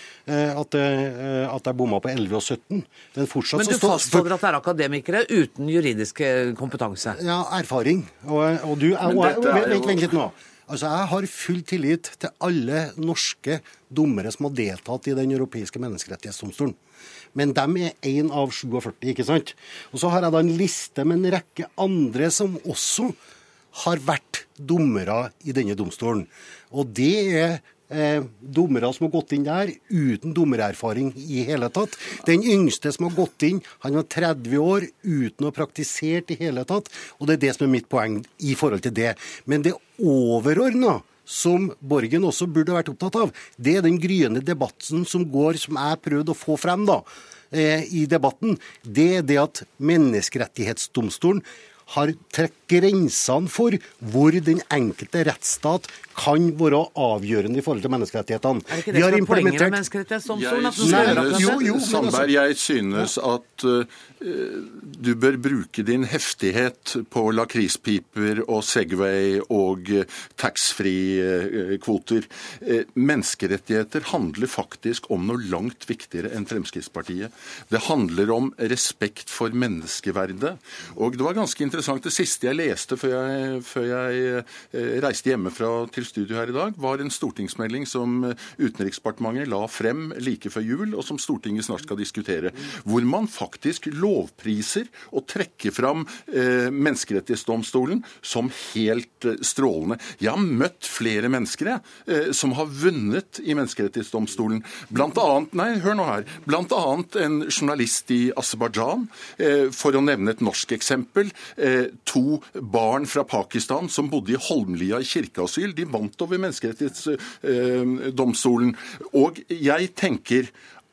at jeg bomma på 11 og 17. Men du fastholder at det er akademikere uten juridisk kompetanse? Ja, erfaring. Og du, vent litt nå. Altså, jeg har full tillit til alle norske dommere som har deltatt i den europeiske menneskerettighetsdomstolen. Men de er 1 av 47, ikke sant? Og så har jeg da en liste med en rekke andre som også har vært dommere i denne domstolen. Og det er dommere som har gått inn der uten dommererfaring i hele tatt. Den yngste som har gått inn, han var 30 år uten å ha praktisert i hele tatt, og det er det som er mitt poeng i forhold til det. Men det overordnet, som Borgen også burde vært opptatt av, det er den gryende debatten som jeg prøvde å få frem i debatten. Det er det at Menneskerettighetsdomstolen har trukket grensene for hvor den enkelte rettsstat kan være avgjørende i forhold til menneskerettighetene. Er det ikke det som er poenget med Menneskerettighetsdomstolen? Sandberg, jeg synes at du bør bruke din heftighet på lakrispiper og Segway og taxfree-kvoter. Menneskerettigheter handler faktisk om noe langt viktigere enn Fremskrittspartiet. Det handler om respekt for menneskeverdet. Og det var ganske interessant. Det siste jeg leste før jeg reiste hjemmefra til studio her i dag, var en stortingsmelding som Utenriksdepartementet la frem like før jul, og som Stortinget snart skal diskutere, hvor man faktisk lovpriser og trekker fram Menneskerettighetsdomstolen som helt strålende. Jeg har møtt flere mennesker som har vunnet i Menneskerettighetsdomstolen. Blant annet en journalist i Aserbajdsjan, for å nevne et norsk eksempel. 2 barn fra Pakistan som bodde i Holmlia i kirkeasyl. De vant over Menneskerettighetsdomstolen. Og jeg tenker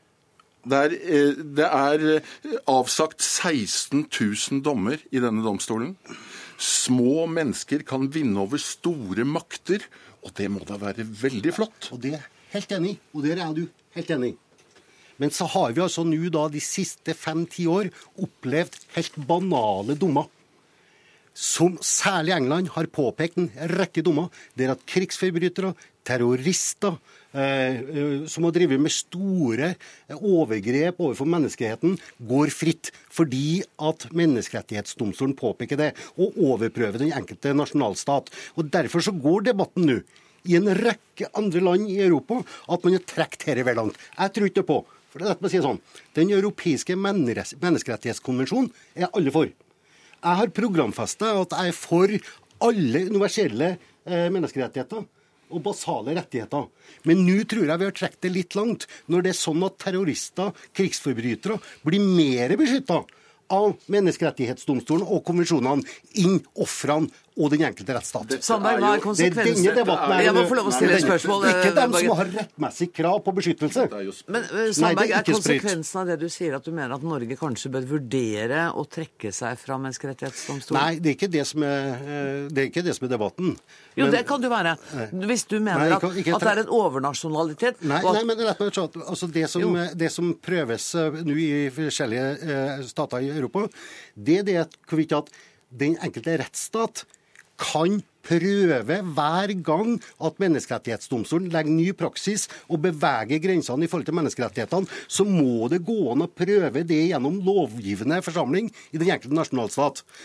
det er avsagt 16 000 dommer i denne domstolen. Små mennesker kan vinne over store makter, og det må da være veldig flott. Og det er helt enig, og der er du helt enig. Men så har vi altså nå da de siste 5-10 år opplevd helt banale dommer. Som særlig England har påpekt en rekke dommer. Det er at krigsforbrytere, terrorister, som har drevet med store overgrep overfor menneskeheten, går fritt fordi at Menneskerettighetsdomstolen påpeker det og overprøver den enkelte nasjonalstat. Og derfor så går debatten nå i en rekke andre land i Europa at man har trukket dette vel langt. Jeg tror ikke på. For det er dette med å si sånn. Den europeiske menneskerettighetskonvensjonen er alle for. Jeg har programfestet at jeg er for alle universelle menneskerettigheter og basale rettigheter. Men nå tror jeg vi har trukket det litt langt, når det er sånn at terrorister, krigsforbrytere, blir mer beskyttet av Menneskerettighetsdomstolen og konvensjonene inn ofrene og den enkelte rettsstat. Sandberg, hva er konsekvensen? Jeg må få lov å stille et spørsmål. Ikke dem som har rettmessig krav på beskyttelse. Men Sandberg, er konsekvensen av det du sier at du mener at Norge kanskje bør vurdere å trekke seg fra Menneskerettighetsdomstolen? Nei, det er ikke det som er debatten. Jo, det kan det være. Hvis du mener at det er en overnasjonalitet. Nei, men det som prøves nå i forskjellige stater i Europa, det er hvorvidt at den enkelte rettsstat kan prøve hver gang at Menneskerettighetsdomstolen legger ny praksis og beveger grensene i forhold til menneskerettighetene, så må det gå an å prøve det gjennom lovgivende forsamling i den enkelte nasjonalstat.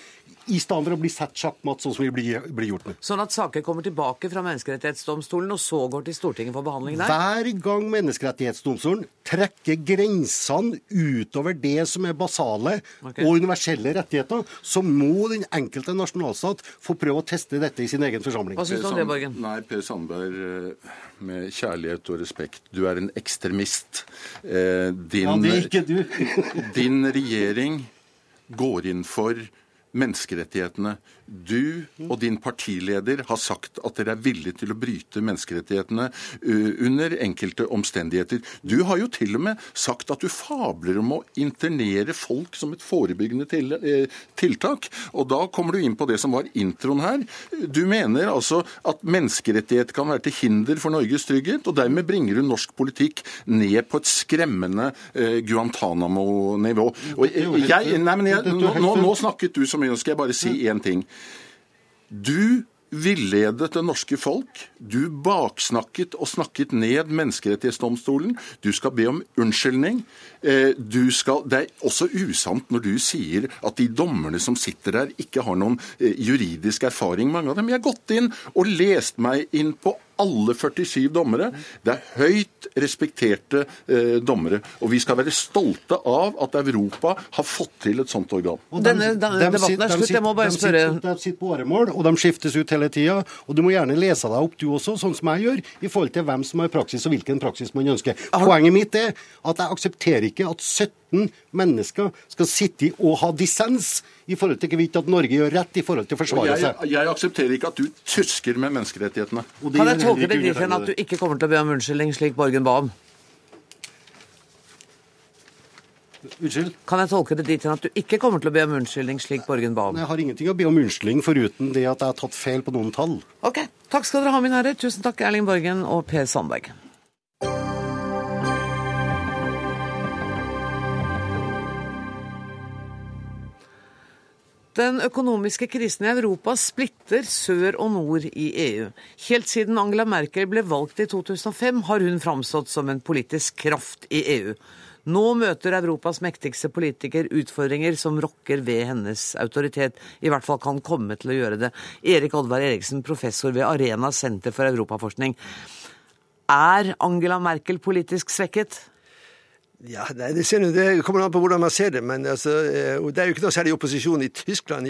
I stedet for å bli sett sjakkmatt, sånn som vi blir gjort nå. Sånn at saker kommer tilbake fra Menneskerettighetsdomstolen, og så går til Stortinget for behandling der? Hver gang Menneskerettighetsdomstolen trekker grensene utover det som er basale og universelle rettigheter, så må den enkelte nasjonalstat få prøve å teste dette i sin egen forsamling. Hva synes du om det, Borgen? Nei, Per Sandberg, med kjærlighet og respekt, du er en ekstremist. Det er ikke du. Din regjering går inn for menneskerettighetene. Du og din partileder har sagt at dere er villige til å bryte menneskerettighetene under enkelte omstendigheter. Du har jo til og med sagt at du fabler om å internere folk som et forebyggende tiltak. Og da kommer du inn på det som var introen her. Du mener altså at menneskerettighet kan være til hinder for Norges trygghet, og dermed bringer du norsk politikk ned på et skremmende Guantánamo-nivå. Nå snakket du så mye, nå skal jeg bare si én ting. Du villedet det norske folk, du baksnakket og snakket ned Menneskerettighetsdomstolen, du skal be om unnskyldning. Det er også usant når du sier at de dommerne som sitter der ikke har noen juridisk erfaring, mange av dem. Jeg har gått inn og lest meg inn på alle 47 dommere. Det er høyt respekterte dommere, og vi skal være stolte av at Europa har fått til et sånt organ. Denne debatten er slutt, jeg må bare spørre. De sitter på åremål, og de skiftes ut hele tiden, og du må gjerne lese deg opp du også, sånn som jeg gjør, i forhold til hvem som har praksis og hvilken praksis man ønsker. Poenget mitt er at jeg aksepterer ikke at 17 mennesker skal sitte og ha dissens i forhold til ikke at Norge gjør rett i forhold til å forsvare seg. Jeg aksepterer ikke at du tusker med menneskerettighetene. Kan jeg tolke det dit hen at du ikke kommer til å be om unnskyldning slik Borgen ba om? Unnskyld? Kan jeg tolke det dit hen at du ikke kommer til å be om unnskyldning slik Borgen ba om? Jeg har ingenting å be om unnskyldning foruten det at jeg har tatt feil på noen tall. Ok, takk skal dere ha, mine herrer. Tusen takk, Erling Borgen og Per Sandberg. Den økonomiske krisen i Europa splitter sør og nord i EU. Helt siden Angela Merkel ble valgt i 2005 har hun framstått som en politisk kraft i EU. Nå møter Europas mektigste politiker utfordringer som rokker ved hennes autoritet. I hvert fall kan komme til å gjøre det. Erik Oddvar Eriksen, professor ved Arena Senter for Europaforskning. Er Angela Merkel politisk svekket? Ja, det kommer an på hvordan man ser det, men altså, det er jo ikke noe særlig opposisjon i Tyskland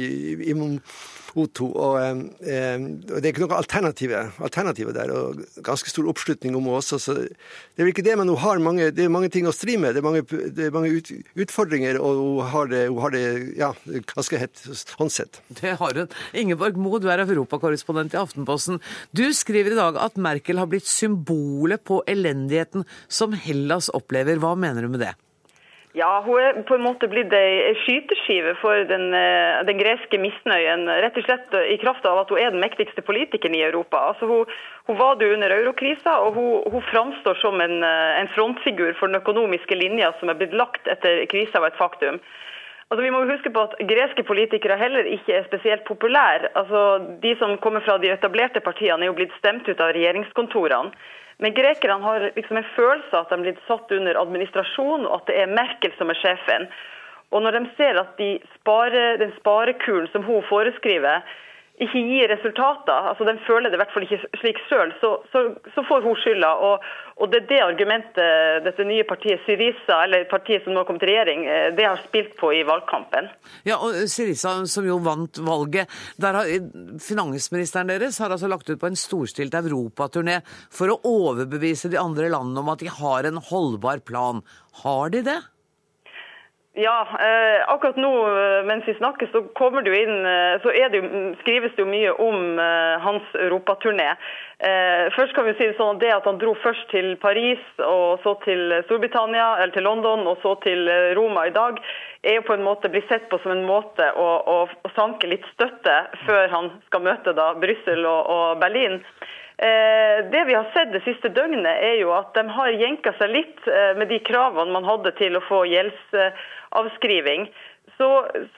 mot henne, og det er ikke noe alternativ der, og ganske stor oppslutning om oss. Så det er vel ikke det, men det er mange ting å stri med, det er mange utfordringer, og hun har det ganske hett håndsett. Det har hun. Ingeborg Moe, du er europakorrespondent i Aftenposten. Du skriver i dag at Merkel har blitt symbolet på elendigheten som Hellas opplever. Hva mener du med det? Ja, hun er på en måte blitt en skyteskive for den greske misnøyen, rett og slett i kraft av at hun er den mektigste politikeren i Europa. Altså, hun var det under eurokrisa, og hun framstår som en frontfigur for den økonomiske linja som er blitt lagt etter krisa var et faktum. Altså, vi må huske på at greske politikere heller ikke er spesielt populære. Altså, de som kommer fra de etablerte partiene er jo blitt stemt ut av regjeringskontorene. Men grekerne har liksom en følelse av at de blir satt under administrasjon, og at det er Merkel som er sjefen. Og når de ser at den sparekuren som hun foreskriver ikke gir resultater, altså de føler det i hvert fall ikke slik selv, så får hun skylda. Og det er det argumentet dette nye partiet Syriza, eller partiet som nå har kommet til regjering, det har spilt på i valgkampen. Ja, og Syriza som jo vant valget, der har finansministeren deres har altså lagt ut på en storstilt europaturné for å overbevise de andre landene om at de har en holdbar plan. Har de det? Ja, akkurat nå mens vi snakker så kommer det jo inn, så skrives det jo mye om hans europaturné. Først kan vi si det sånn at han dro først til Paris, og så til Storbritannia, eller til London, og så til Roma i dag, er jo på en måte blir sett på som en måte å sanke litt støtte før han skal møte da Brussel og Berlin. Det vi har sett det siste døgnet er jo at de har jenket seg litt med de kravene man hadde til å få gjeldsavskriving. Så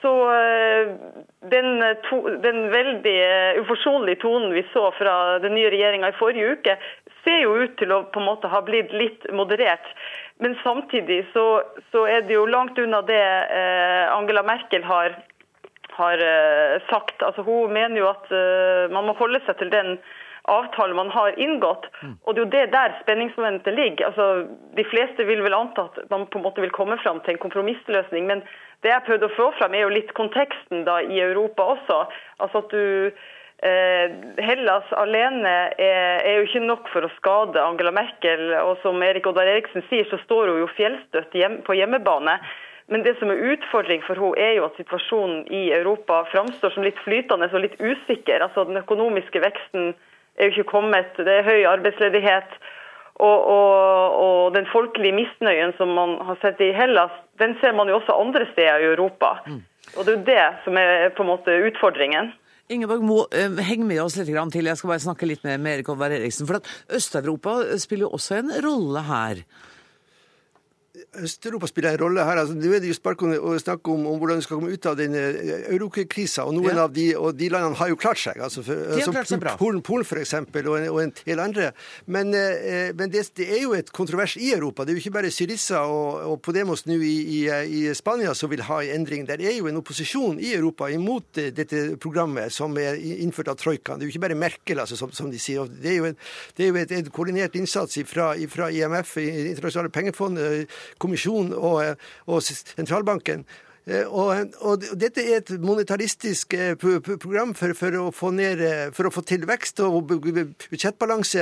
den veldig uforsonlige tonen vi så fra den nye regjeringen i forrige uke ser jo ut til å på en måte ha blitt litt moderert. Men samtidig så er det jo langt unna det Angela Merkel har har sagt. Altså, hun mener jo at man må holde seg til den avtalen man har inngått, og det er jo det der spenningsmomentet ligger. Altså, de fleste vil vel anta at man på en måte vil komme fram til en kompromissløsning, men det jeg prøvde å få fram er jo litt konteksten da i Europa også. Altså at Hellas alene er jo ikke nok for å skade Angela Merkel, og som Erik Oddvar Eriksen sier, så står hun jo fjellstøtt på hjemmebane. Men det som er utfordring for henne er jo at situasjonen i Europa framstår som litt flytende og litt usikker. Altså den økonomiske veksten er jo ikke kommet, det er høy arbeidsledighet, og den folkelige misnøyen som man har sett i Hellas, den ser man jo også andre steder i Europa. Og det er jo det som er på en måte utfordringen. Ingeborg Mo, heng med oss litt til. Jeg skal bare snakke litt med Erik Oddvar Eriksen, for at Øst-Europa spiller jo også en rolle her. Øst-Europa spiller en rolle her. Altså, nå er det jo å snakke om hvordan vi skal komme ut av den eurokrisa, og noen av de landene har jo klart seg. Altså, de har klart seg bra. Polen for eksempel, og en del andre. Men det er jo et kontrovers i Europa. Det er jo ikke bare Syriza og Podemos nå i Spania som vil ha en endring. Det er jo en opposisjon i Europa imot dette programmet som er innført av Troika. Det er jo ikke bare Merkel, altså, som de sier. Det er jo et koordinert innsats fra IMF, Internasjonale pengefondet, kommisjonen og sentralbanken. Og dette er et monetaristisk program for å få til vekst og budsjettbalanse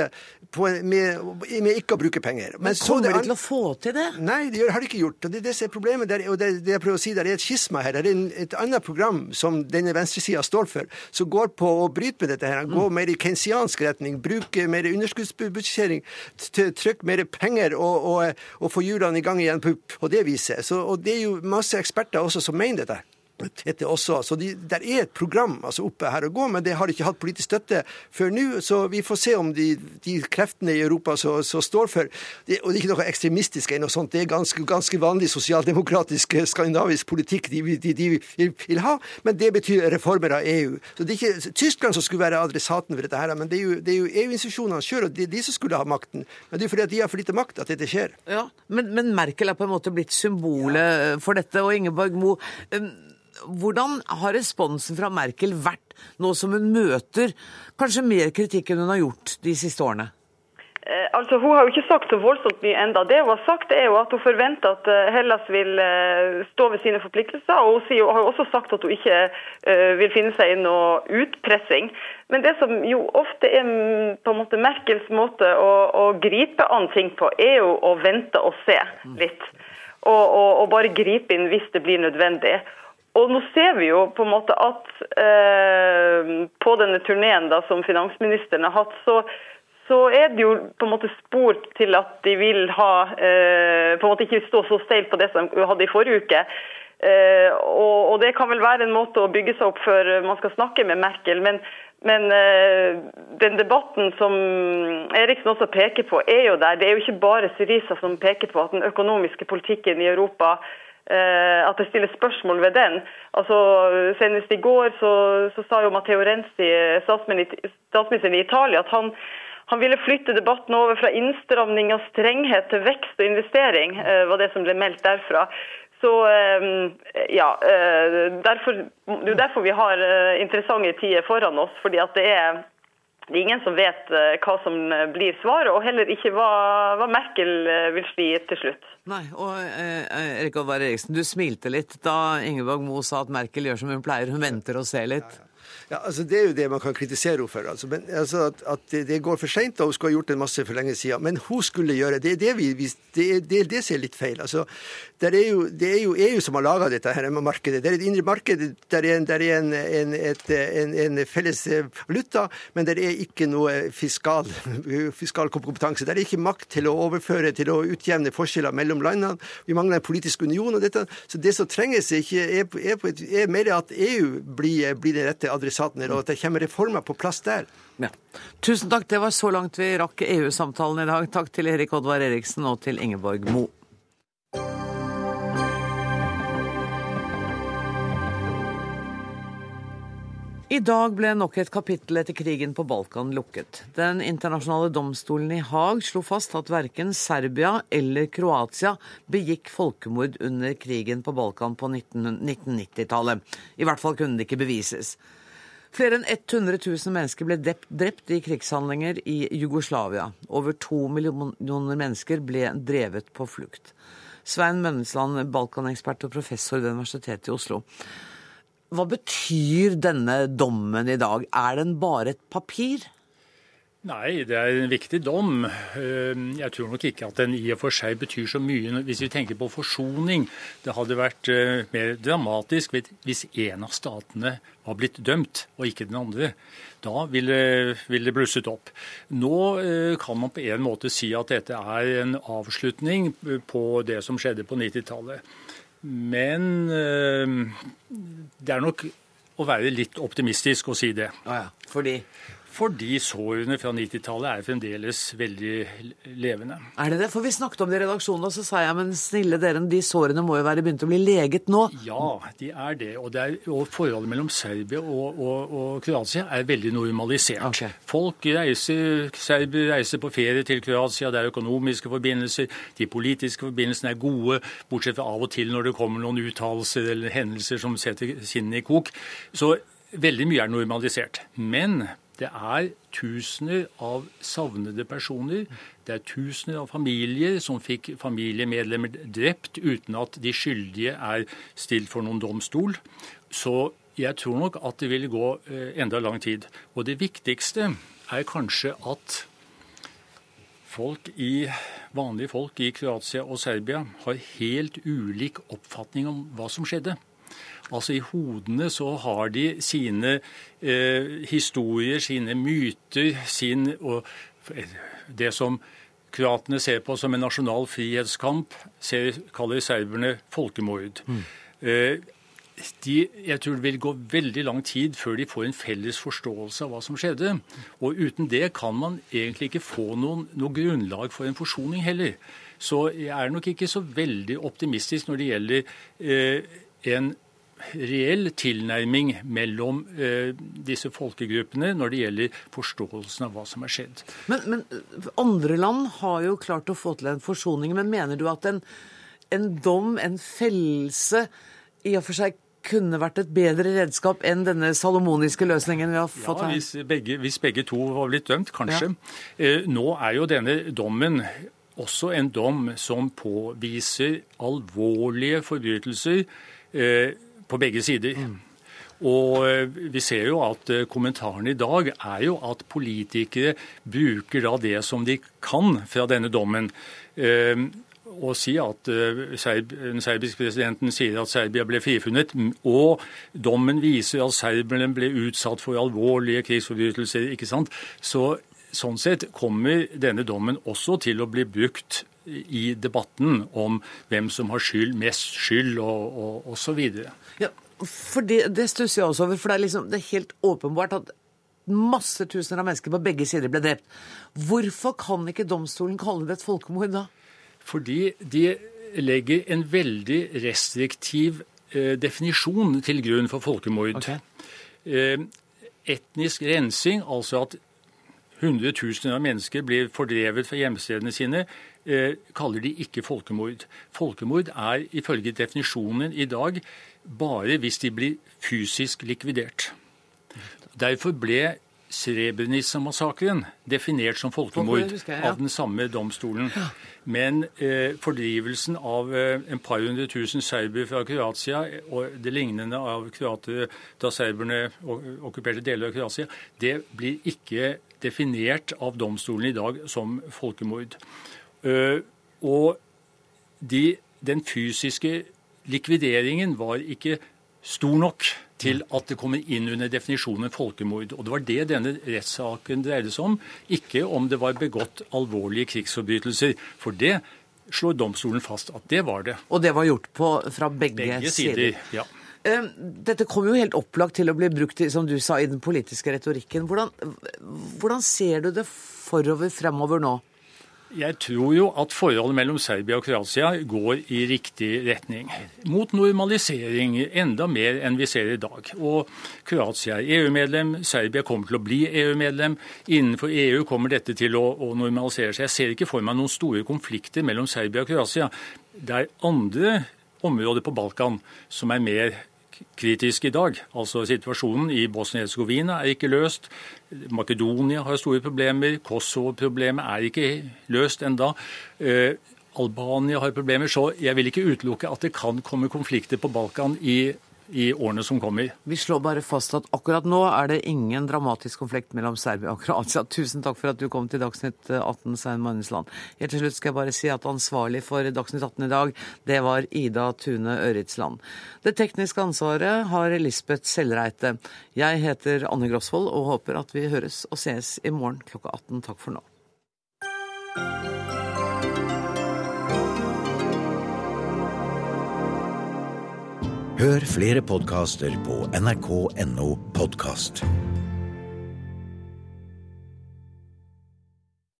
med ikke å bruke penger. Men kommer de til å få til det? Nei, det har de ikke gjort. Og det er det som er problemet. Og det jeg prøver å si, det er et skisma her. Det er et annet program som denne venstresiden står for, som går på å bryte med dette her. Gå mer i keynesiansk retning, bruke mer underskuddsbudsjettering, trykke mer penger og få hjulene i gang igjen på det viset. Og det er jo masse eksperter også som mener dette. Også. Så der er et program oppe her å gå, men det har ikke hatt politisk støtte før nå, så vi får se om de kreftene i Europa som står for, og det er ikke noe ekstremistisk eller noe sånt, det er ganske vanlig sosialdemokratisk skandinavisk politikk de vil ha, men det betyr reformer av EU. Så det er ikke Tyskland som skulle være adressaten for dette her, men det er jo EU-institusjonene selv, og det er de som skulle ha makten. Men det er fordi at de har for lite makt at dette skjer. Ja, men Merkel er på en måte blitt symbolet for dette, og Ingeborg Mo, hvordan har responsen fra Merkel vært nå som hun møter kanskje mer kritikk enn hun har gjort de siste årene? Altså, hun har jo ikke sagt så voldsomt mye enda. Det hun har sagt er jo at hun forventer at Hellas vil stå ved sine forpliktelser, og hun har jo også sagt at hun ikke vil finne seg i noe utpressing. Men det som jo ofte er på en måte Merkels måte å gripe an ting på, er jo å vente og se litt, og bare gripe inn hvis det blir nødvendig. Og nå ser vi jo på en måte at på denne turneen da, som finansministeren har hatt, så er det jo på en måte spor til at de vil ha, på en måte ikke stå så steilt på det som de hadde i forrige uke. Og det kan vel være en måte å bygge seg opp før man skal snakke med Merkel, men den debatten som Eriksen også peker på er jo der. Det er jo ikke bare Syriza som peker på at den økonomiske politikken i Europa at det stilles spørsmål ved den. Altså, senest i går så sa jo Matteo Renzi, statsministeren i Italia, at han ville flytte debatten over fra innstramning og strenghet til vekst og investering, var det som ble meldt derfra. Så ja, det er derfor vi har interessante tider foran oss, fordi at det er ingen som vet hva som blir svaret, og heller ikke hva Merkel vil si til slutt. Nei, og Erik Oddvar Eriksen, du smilte litt da Ingeborg Mo sa at Merkel gjør som hun pleier, hun venter og ser litt. Ja, altså det er jo det man kan kritisere henne for. Altså. Men altså at det går for sent, og hun skulle ha gjort en masse for lenge siden. Men hun skulle gjøre det. Det er det som er litt feil. Altså, det er jo EU som har laget dette her markedet. Det er et indre marked, der er en felles valuta, men det er ikke noe fiskal kompetanse. Det er ikke makt til å overføre, til å utjevne forskjeller mellom landene. Vi mangler en politisk union og dette. Så det som trenges er mer at EU blir den rette adressaten, og at det kommer reformer på plass der. Ja. Tusen takk, det var så langt vi rakk EU-samtalen i dag. Takk til Erik Oddvar Eriksen og til Ingeborg Mo. I dag ble nok et kapittel etter krigen på Balkan lukket. Den internasjonale domstolen i Haag slo fast at verken Serbia eller Kroatia begikk folkemord under krigen på Balkan på 1990-tallet. I hvert fall kunne det ikke bevises. Flere enn 100 000 mennesker ble drept i krigshandlinger i Jugoslavia. Over 2 millioner mennesker ble drevet på flukt. Svein Mønsland, balkanekspert og professor ved Universitetet i Oslo. Hva betyr denne dommen i dag? Er den bare et papir? Nei, det er en viktig dom. Jeg tror nok ikke at den i og for seg betyr så mye hvis vi tenker på forsoning. Det hadde vært mer dramatisk hvis en av statene var blitt dømt, og ikke den andre. Da ville det blusset opp. Nå kan man på en måte si at dette er en avslutning på det som skjedde på 90-tallet. Men det er nok å være litt optimistisk å si det. Fordi sårene fra 90-tallet er fremdeles veldig levende. Er det det? For vi snakket om det i redaksjonen, og så sa jeg, men snille dere, de sårene må jo være begynt å bli leget nå. Ja, de er det. Og forholdet mellom Serbia og Kroatia er veldig normalisert. Okay. Serber reiser på ferie til Kroatia, det er økonomiske forbindelser, de politiske forbindelsene er gode, bortsett fra av og til når det kommer noen uttalelser eller hendelser som setter sinnene i kok. Så veldig mye er normalisert. Men det er tusener av savnede personer, det er tusener av familier som fikk familiemedlemmer drept uten at de skyldige er stilt for noen domstol. Så jeg tror nok at det vil gå enda lang tid. Og det viktigste er kanskje at vanlige folk i Kroatia og Serbia har helt ulik oppfatning om hva som skjedde. Altså i hodene så har de sine historier, sine myter, det som kroatene ser på som en nasjonal frihetskamp, kaller serberne folkemord. Jeg tror det vil gå veldig lang tid før de får en felles forståelse av hva som skjedde. Og uten det kan man egentlig ikke få noe grunnlag for en forsoning heller. Så jeg er nok ikke så veldig optimistisk når det gjelder en reell tilnærming mellom disse folkegruppene når det gjelder forståelsen av hva som har skjedd. Men andre land har jo klart å få til en forsoning, men mener du at en dom, en fellelse, i og for seg kunne vært et bedre redskap enn denne salomoniske løsningen vi har fått her? Ja, hvis begge to var blitt dømt, kanskje. Ja. Nå er jo denne dommen også en dom som påviser alvorlige forbrytelser på begge sider. Og vi ser jo at kommentaren i dag er jo at politikere bruker da det som de kan fra denne dommen. Og si at den serbiske presidenten sier at Serbia ble frifunnet, og dommen viser at serberne ble utsatt for alvorlige krigsforbrytelser, ikke sant? Sånn sett kommer denne dommen også til å bli brukt i debatten om hvem som har mest skyld og så videre. Ja, for det stusser jeg også over, for det er helt åpenbart at masse tusener av mennesker på begge sider ble drept. Hvorfor kan ikke domstolen kalle det et folkemord da? Fordi de legger en veldig restriktiv definisjon til grunn for folkemord. Okay. Etnisk rensing, altså at 100 000 av mennesker blir fordrevet fra hjemstedene sine, kaller de ikke folkemord. Folkemord er ifølge definisjonen i dag bare hvis de blir fysisk likvidert. Derfor ble Srebrenica-massakren definert som folkemord av den samme domstolen. Men fordrivelsen av en par 100 000 serber fra Kroatia og det lignende av kroater da serberne okkuperte deler av Kroatia, det blir ikke definert av domstolen i dag som folkemord. Og den fysiske likvideringen var ikke stor nok til at det kommer inn under definisjonen folkemord. Og det var det denne rettssaken dreide seg om, ikke om det var begått alvorlige krigsforbrytelser. For det slår domstolen fast at det var det. Og det var gjort fra begge sider. Ja. Dette kom jo helt opplagt til å bli brukt, som du sa, i den politiske retorikken. Hvordan ser du det fremover nå? Jeg tror jo at forholdet mellom Serbia og Kroatia går i riktig retning. Mot normalisering enda mer enn vi ser i dag. Og Kroatia er EU-medlem, Serbia kommer til å bli EU-medlem. Innenfor EU kommer dette til å normalisere seg. Jeg ser ikke for meg noen store konflikter mellom Serbia og Kroatia. Det er andre områder på Balkan som er mer kritisk i dag. Altså situasjonen i Bosnia-Herzegovina er ikke løst. Makedonia har store problemer. Kosovo-problemet er ikke løst enda. Albania har problemer. Så jeg vil ikke utelukke at det kan komme konflikter på Balkan i årene som kommer. Vi slår bare fast at akkurat nå er det ingen dramatisk konflikt mellom Serbia og Kroatia. Tusen takk for at du kom til Dagsnytt 18, Svein Magnusland. Helt til slutt skal jeg bare si at ansvarlig for Dagsnytt 18 i dag, det var Ida Tune Øritsland. Det tekniske ansvaret har Lisbeth Sellreite. Jeg heter Anne Grosvold og håper at vi høres og ses i morgen klokka 18. Takk for nå. Hør flere podcaster på nrk.no podcast.